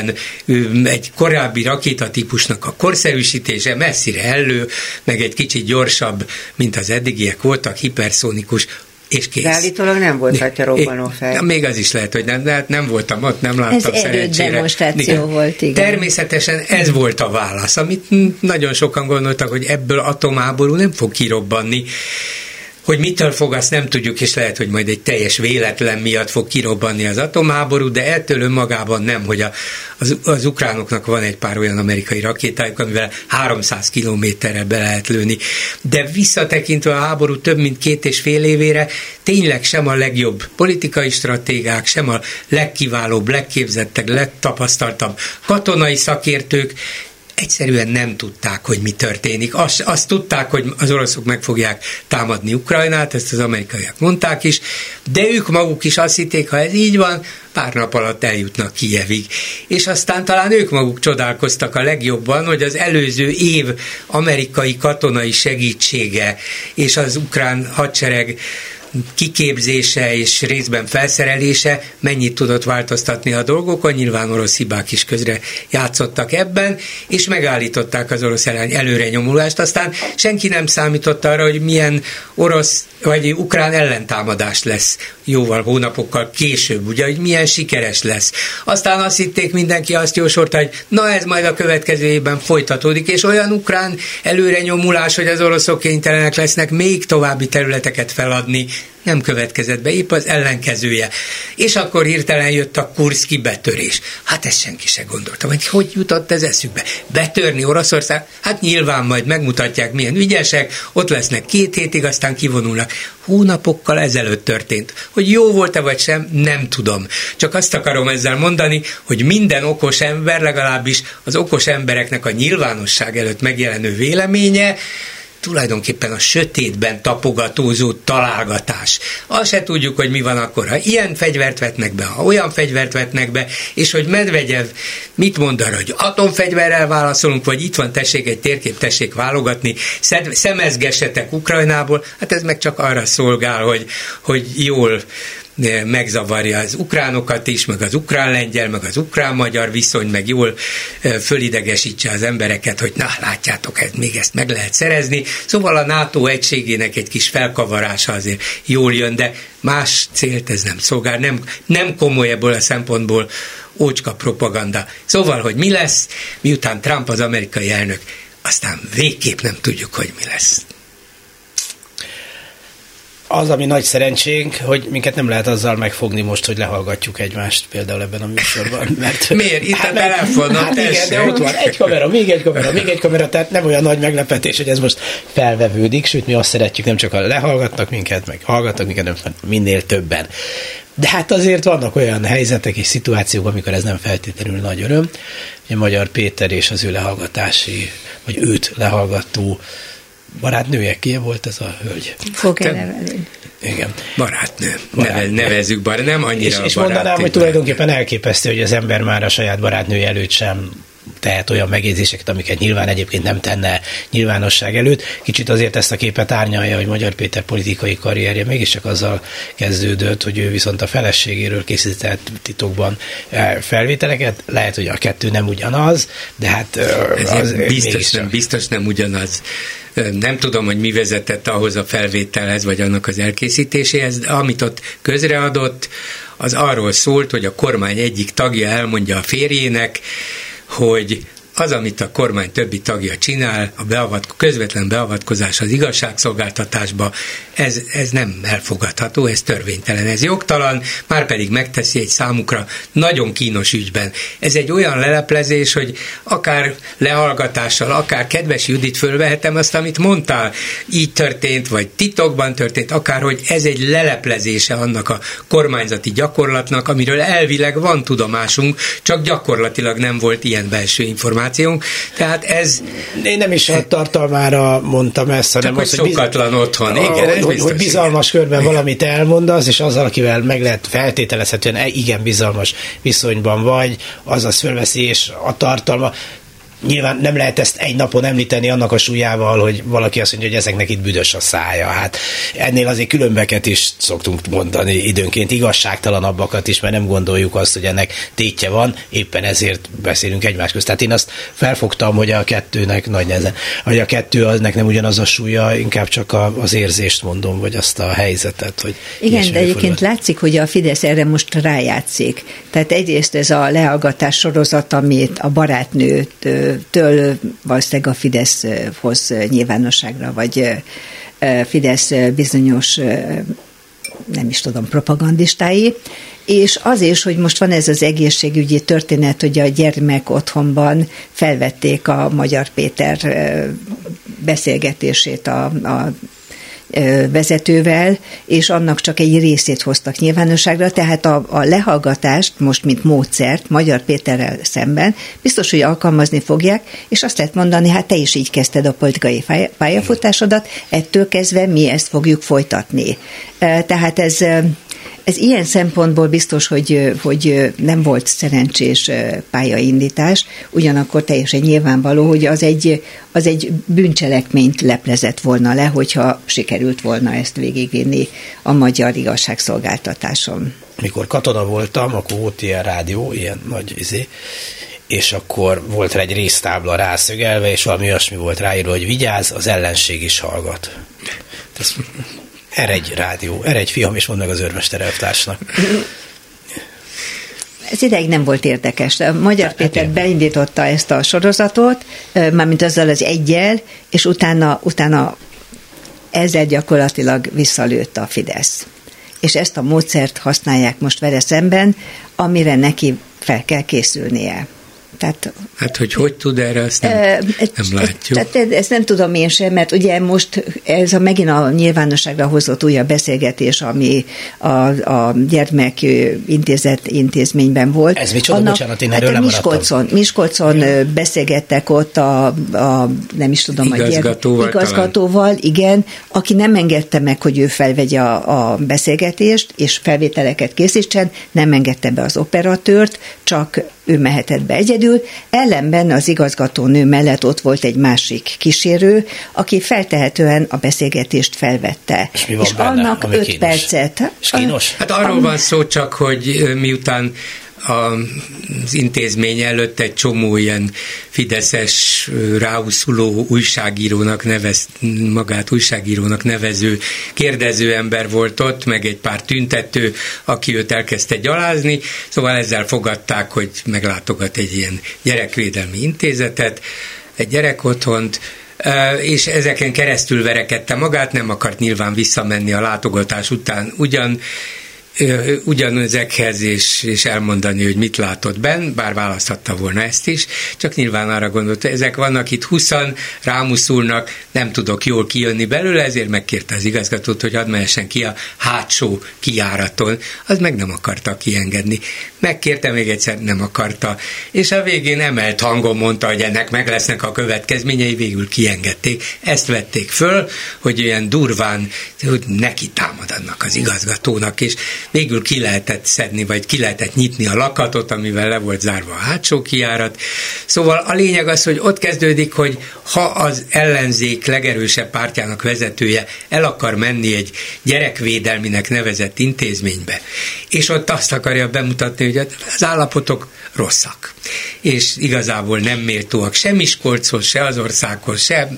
egy korábbi rakétatípusnak a korszerűsítése, messzire elő, meg egy kicsit gyorsabb, mint az eddigiek voltak, hiperszónikus, és kész.
De állítólag nem volt rajta robbanófej.
Még az is lehet, hogy nem, de hát nem voltam ott, nem láttam szerencsére.
Ez demonstráció volt, igen.
Természetesen ez volt a válasz, amit nagyon sokan gondoltak, hogy ebből atomháború nem fog kirobbanni. Hogy mitől fog, azt nem tudjuk, és lehet, hogy majd egy teljes véletlen miatt fog kirobbanni az atomháború, de ettől önmagában nem, hogy az ukránoknak van egy pár olyan amerikai rakétájuk, amivel 300 kilométerre be lehet lőni. De visszatekintve a háború több mint 2,5 évére, tényleg sem a legjobb politikai stratégák, sem a legkiválóbb, legképzettebb, legtapasztaltabb katonai szakértők egyszerűen nem tudták, hogy mi történik. Azt tudták, hogy az oroszok meg fogják támadni Ukrajnát, ezt az amerikaiak mondták is, de ők maguk is azt hitték, ha ez így van, pár nap alatt eljutnak Kijevig. És aztán talán ők maguk csodálkoztak a legjobban, hogy az előző év amerikai katonai segítsége és az ukrán hadsereg kiképzése és részben felszerelése mennyit tudott változtatni a dolgokon, nyilván orosz hibák is közre játszottak ebben, és megállították az orosz előrenyomulást. Aztán senki nem számított arra, hogy milyen orosz vagy ukrán ellentámadás lesz jóval, hónapokkal később, ugye, hogy milyen sikeres lesz. Aztán azt hitték, mindenki azt jósolta, hogy na ez majd a következő évben folytatódik, és olyan ukrán előrenyomulás, hogy az oroszok kénytelenek lesznek még további területeket feladni, nem következett be, épp az ellenkezője. És akkor hirtelen jött a kurszki betörés. Hát ezt senki se gondolta, hogy jutott ez eszükbe. Betörni Oroszország? Hát nyilván majd megmutatják, milyen ügyesek, ott lesznek 2 hétig, aztán kivonulnak. Hónapokkal ezelőtt történt. Hogy jó volt-e vagy sem, nem tudom. Csak azt akarom ezzel mondani, hogy minden okos ember, legalábbis az okos embereknek a nyilvánosság előtt megjelenő véleménye, tulajdonképpen a sötétben tapogatózó találgatás. Azt se tudjuk, hogy mi van akkor, ha ilyen fegyvert vetnek be, ha olyan fegyvert vetnek be, és hogy Medvegyev mit mond arra, hogy atomfegyverrel válaszolunk, vagy itt van, tessék egy térkép, tessék válogatni, szemezgessetek Ukrajnából, hát ez meg csak arra szolgál, hogy jól megzavarja az ukránokat is, meg az ukrán-lengyel, meg az ukrán-magyar viszony, meg jól fölidegesítse az embereket, hogy na, látjátok, még ezt meg lehet szerezni. Szóval a NATO egységének egy kis felkavarása azért jól jön, de más célt ez nem szolgál, nem komoly ebből a szempontból, ócska propaganda. Szóval, hogy mi lesz, miután Trump az amerikai elnök, aztán végképp nem tudjuk, hogy mi lesz.
Az, ami nagy szerencsénk, hogy minket nem lehet azzal megfogni most, hogy lehallgatjuk egymást például ebben a műsorban. Mert,
miért? Itt a telefonon,
hát igen, de ott van egy kamera, még egy kamera, tehát nem olyan nagy meglepetés, hogy ez most felvevődik, sőt mi azt szeretjük, nem csak a lehallgatnak minket, meg hallgatnak minket, hanem minél többen. De hát azért vannak olyan helyzetek és szituációk, amikor ez nem feltétlenül nagy öröm. Ugye Magyar Péter és az ő lehallgatási, vagy őt lehallgató barátnője, ki volt ez a hölgy?
Fogelevelén.
Igen.
Barátnő. Nevezzük nem annyira
és mondanám, hogy tulajdonképpen elképesztő, hogy az ember már a saját barátnője előtt sem tehet olyan megjegyzéseket, amiket nyilván egyébként nem tenne nyilvánosság előtt. Kicsit azért ezt a képet árnyalja, hogy Magyar Péter politikai karrierje mégiscsak azzal kezdődött, hogy ő viszont a feleségéről készített titokban felvételeket. Lehet, hogy a kettő nem ugyanaz, de hát az
biztos nem ugyanaz. Nem tudom, hogy mi vezetett ahhoz a felvételhez, vagy annak az elkészítéséhez, de amit ott közreadott, az arról szólt, hogy a kormány egyik tagja elmondja a férjének, hogy az, amit a kormány többi tagja csinál, a közvetlen beavatkozás az igazságszolgáltatásba, ez nem elfogadható, ez törvénytelen, ez jogtalan, már pedig megteszi egy számukra nagyon kínos ügyben. Ez egy olyan leleplezés, hogy akár lehallgatással, akár kedves Judit, fölvehetem azt, amit mondtál, így történt, vagy titokban történt, akárhogy ez egy leleplezése annak a kormányzati gyakorlatnak, amiről elvileg van tudomásunk, csak gyakorlatilag nem volt ilyen belső információ. Tehát ez...
Én nem is a tartalmára mondtam ezt, hanem
az, hogy szokatlan otthon. Igen,
hogy bizalmas körben valamit elmondasz, és azzal, akivel meg lehet feltételezhetően igen bizalmas viszonyban vagy, azaz fölveszi, és a tartalma nyilván nem lehet ezt egy napon említeni annak a súlyával, hogy valaki azt mondja, hogy ezeknek itt büdös a szája. Hát ennél azért különbeket is szoktunk mondani időnként, igazságtalanabbakat is, mert nem gondoljuk azt, hogy ennek tétje van, éppen ezért beszélünk egymás közt. Tehát én azt felfogtam, hogy a kettőnek nagy nehezen, hogy a kettő aznek nem ugyanaz a súlya, inkább csak az érzést mondom, vagy azt a helyzetet. Hogy
igen, de egyébként látszik, hogy a Fidesz erre most rájátszik. Tehát egyrészt ez a lehallgatás sorozat, amit a barátnőtől valószínűleg a Fidesz hoz nyilvánosságra, vagy Fidesz bizonyos, nem is tudom, propagandistái, és az is, hogy most van ez az egészségügyi történet, hogy a gyermek otthonban felvették a Magyar Péter beszélgetését a vezetővel, és annak csak egy részét hoztak nyilvánosságra, tehát a lehallgatást most, mint módszert Magyar Péterrel szemben biztos, hogy alkalmazni fogják, és azt lehet mondani, hát te is így kezdted a politikai pályafutásodat, ettől kezdve mi ezt fogjuk folytatni. Tehát ez ilyen szempontból biztos, hogy nem volt szerencsés pályaindítás, ugyanakkor teljesen nyilvánvaló, hogy az egy bűncselekményt leplezett volna le, hogyha sikerült volna ezt végigvinni a magyar igazságszolgáltatáson.
Mikor katona voltam, akkor volt ilyen rádió, ilyen nagy és akkor volt rá egy résztábla rászögelve, és valami olyasmi volt ráírva, hogy vigyázz, az ellenség is hallgat. Erre egy rádió, erre egy fiam, és mondd meg az őrmester elvtársnak.
Ez ideig nem volt érdekes. A Magyar Péter beindította ezt a sorozatot, mármint azzal az eggyel, és utána ezzel gyakorlatilag visszalőtt a Fidesz. És ezt a módszert használják most vele szemben, amire neki fel kell készülnie.
Hát, hogy tud erre, azt nem látjuk.
Ezt nem tudom én sem, mert ugye most ez megint a nyilvánosságra hozott újabb beszélgetés, ami a gyermek intézményben volt.
Ez micsoda, bocsánat, én erről lemaradtam.
Miskolcon beszélgettek ott nem is tudom, igazgatóval, igen, aki nem engedte meg, hogy ő felvegye a beszélgetést, és felvételeket készítsen, nem engedte be az operatőrt, csak ő mehetett be egyedül, ellenben az igazgatónő mellett ott volt egy másik kísérő, aki feltehetően a beszélgetést felvette.
És mi van
és
benne,
annak 5 percet.
És kínos?
Hát arról van szó csak, hogy miután az intézmény előtt egy csomó ilyen fideszes, ráuszuló újságírónak magát újságírónak nevező kérdező ember volt ott, meg egy pár tüntető, aki őt elkezdte gyalázni, szóval ezzel fogadták, hogy meglátogat egy ilyen gyerekvédelmi intézetet, egy gyerekotthont, és ezeken keresztül verekedte magát, nem akart nyilván visszamenni a látogatás után ugyanezekhez, és elmondani, hogy mit látott benn, bár választhatta volna ezt is, csak nyilván arra gondolta, ezek vannak itt 20-an, rámuszulnak, nem tudok jól kijönni belőle, ezért megkérte az igazgatót, hogy hadd mehessen ki a hátsó kijáraton, az meg nem akarta kiengedni. Megkérte még egyszer, nem akarta, és a végén emelt hangon mondta, hogy ennek meg lesznek a következményei, végül kiengedték. Ezt vették föl, hogy olyan durván, hogy neki támad annak az igazgatónak, és végül ki lehetett szedni, vagy ki lehetett nyitni a lakatot, amivel le volt zárva a hátsó kijárat. Szóval a lényeg az, hogy ott kezdődik, hogy ha az ellenzék legerősebb pártjának vezetője el akar menni egy gyerekvédelminek nevezett intézménybe, és ott azt akarja bemutatni, hogy az állapotok rosszak, és igazából nem méltóak se Miskolchoz, se az országhoz, se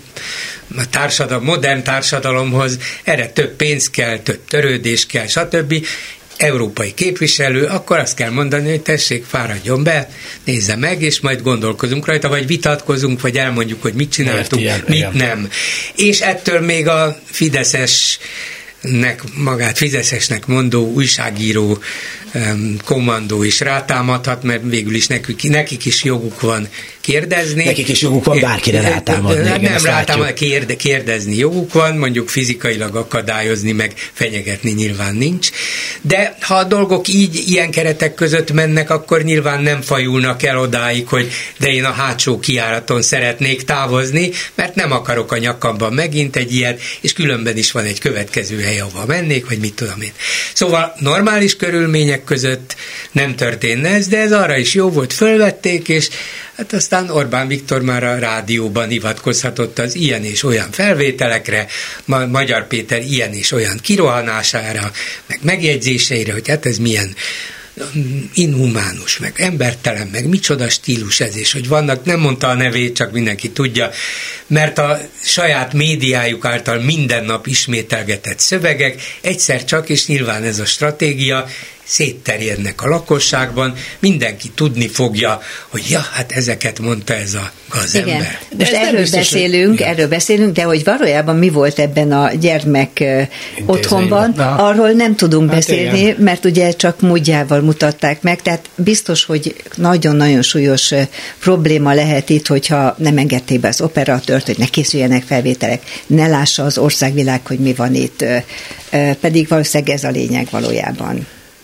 a modern társadalomhoz, erre több pénz kell, több törődés kell, stb. Európai képviselő, akkor azt kell mondani, hogy tessék, fáradjon be, nézze meg, és majd gondolkozunk rajta, vagy vitatkozunk, vagy elmondjuk, hogy mit csináltunk, mit nem. És ettől még a magát fideszesnek mondó újságíró kommandó is rátámadhat, mert végül is nekik is joguk van kérdezni.
Nekik is joguk van bárkire rátámadni.
Nem rátámadni, kérdezni joguk van, mondjuk fizikailag akadályozni, meg fenyegetni nyilván nincs. De ha a dolgok ilyen keretek között mennek, akkor nyilván nem fajulnak el odáig, hogy de én a hátsó kijáraton szeretnék távozni, mert nem akarok a nyakamban megint egy ilyet, és különben is van egy következő hely, ahova mennék, vagy mit tudom én. Szóval normális körülmények között nem történne ez, de ez arra is jó volt, fölvették, és Hát aztán Orbán Viktor már a rádióban hivatkozhatott az ilyen és olyan felvételekre, Magyar Péter ilyen és olyan kirohanására, meg megjegyzéseire, hogy hát ez milyen inhumánus, meg embertelen, meg micsoda stílus ez, és hogy vannak, nem mondta a nevét, csak mindenki tudja, mert a saját médiájuk által minden nap ismételgetett szövegek egyszer csak, és nyilván ez a stratégia, szétterjednek a lakosságban, mindenki tudni fogja, hogy ja, hát ezeket mondta ez a gazember.
Most erről beszélünk, de hogy valójában mi volt ebben a gyermek otthonban, arról nem tudunk beszélni, igen. Mert ugye csak módjával mutatták meg, tehát biztos, hogy nagyon-nagyon súlyos probléma lehet itt, hogyha nem engedték be az operatőrt, hogy ne készüljenek felvételek, ne lássa az országvilág, hogy mi van itt, pedig valószínűleg ez a lényeg valójában.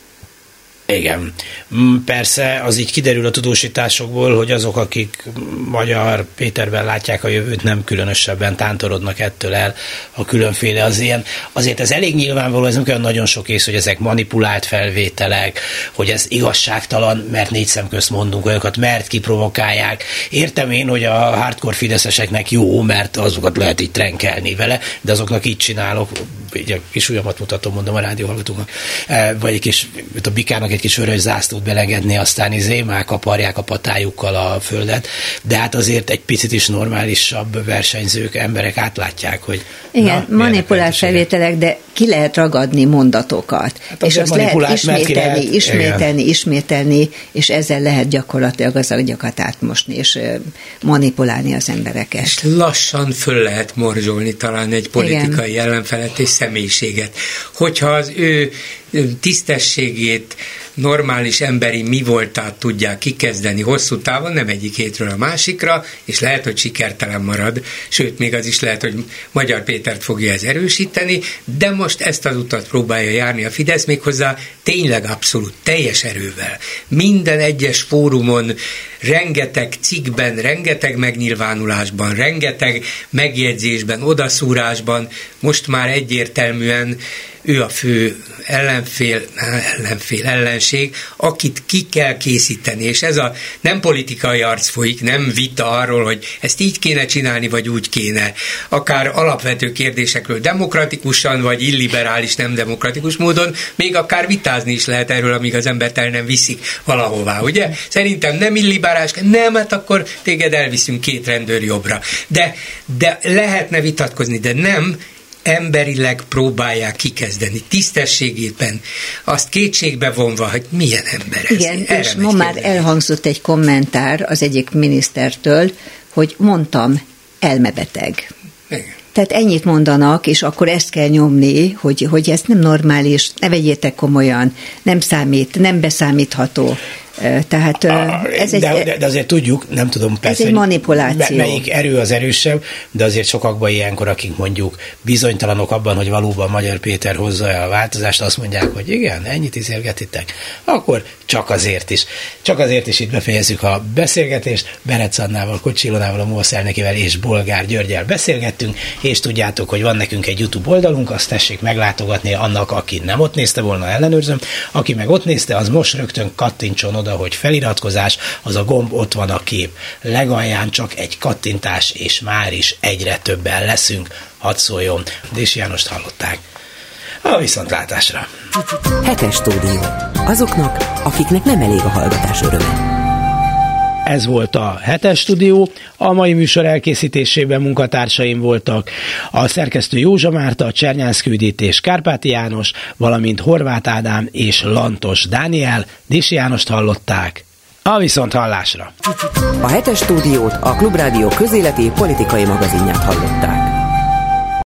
Igen. Persze az így kiderül a tudósításokból, hogy azok, akik Magyar Péterben látják a jövőt, nem különösebben tántorodnak ettől el a különféle az ilyen. Azért ez elég nyilvánvaló, ez nem olyan nagyon sok ész, hogy ezek manipulált felvételek, hogy ez igazságtalan, mert négy szem közt mondunk olyakat, mert kiprovokálják. Értem én, hogy a hardcore fideszeseknek jó, mert azokat lehet így trenkelni vele, de azoknak így csinálok, így a kis ujjamat mutatom, mondom a rádióhallgatóknak, vagy egy kis, a bikának egy kis vörös zászlót belegedni, aztán már kaparják a patájukkal a földet, de hát azért egy picit is normálisabb versenyzők, emberek átlátják, hogy...
Igen, manipulált felvételek, de ki lehet ragadni mondatokat, hát és azt lehet ismételni, és ezzel lehet gyakorlatilag az agyakat átmosni, és manipulálni az embereket.
És lassan föl lehet morzsolni talán egy politikai ellenfelet és személyiséget. Hogyha az ő tisztességét, normális emberi mi voltát tudják kikezdeni hosszú távon, nem egyik hétről a másikra, és lehet, hogy sikertelen marad, sőt, még az is lehet, hogy Magyar Pétert fogja ez erősíteni, de most ezt az utat próbálja járni a Fidesz, méghozzá tényleg abszolút teljes erővel. Minden egyes fórumon, rengeteg cikkben, rengeteg megnyilvánulásban, rengeteg megjegyzésben, odaszúrásban, most már egyértelműen ő a fő ellenség, akit ki kell készíteni, és ez a nem politikai arc folyik, nem vita arról, hogy ezt így kéne csinálni, vagy úgy kéne. Akár alapvető kérdésekről demokratikusan, vagy illiberális, nem demokratikus módon, még akár vitázni is lehet erről, amíg az embert el nem viszik valahová, ugye? Szerintem nem illiberális, nem, hát akkor téged elviszünk 2 rendőr jobbra. De lehetne vitatkozni, de nem emberileg próbálják kikezdeni, tisztességében, azt kétségbe vonva, hogy milyen ember ez.
Igen, és ma már elhangzott egy kommentár az egyik minisztertől, hogy mondtam, elmebeteg. Igen. Tehát ennyit mondanak, és akkor ezt kell nyomni, hogy ez nem normális, ne vegyétek komolyan, nem számít, nem beszámítható. Tehát
de azért tudjuk, nem tudom persze,
ez egy manipuláció.
Melyik erő az erősebb, de azért sokakban ilyenkor, akik mondjuk bizonytalanok abban, hogy valóban Magyar Péter hozza el a változást, azt mondják, hogy igen, ennyit izélgetitek, akkor csak azért is itt befejezzük a beszélgetést. Berec Annával, Kocsis Ilonával, a MOLSZ elnökével és Bolgár Györggyel beszélgettünk, és tudjátok, hogy van nekünk egy YouTube oldalunk, azt tessék meglátogatni annak, aki nem ott nézte volna, ellenőrzöm, aki meg ott nézte, az most rögtön kattintson oda, hogy feliratkozás, az a gomb, ott van a kép. Legalján csak egy kattintás, és már is egyre többen leszünk. Hadd szóljon. Dési Jánost hallották. A viszontlátásra.
7. stúdió. Azoknak, akiknek nem elég a hallgatás öröme.
Ez volt a 7. stúdió. A mai műsor elkészítésében munkatársaim voltak a szerkesztő Józsa Márta, Csernyánszky Judit és Kárpáti János, valamint Horváth Ádám és Lantos Dániel. Dési Jánost hallották. A viszonthallásra.
A 7. stúdiót a Klubrádió közéleti politikai magazinját hallották.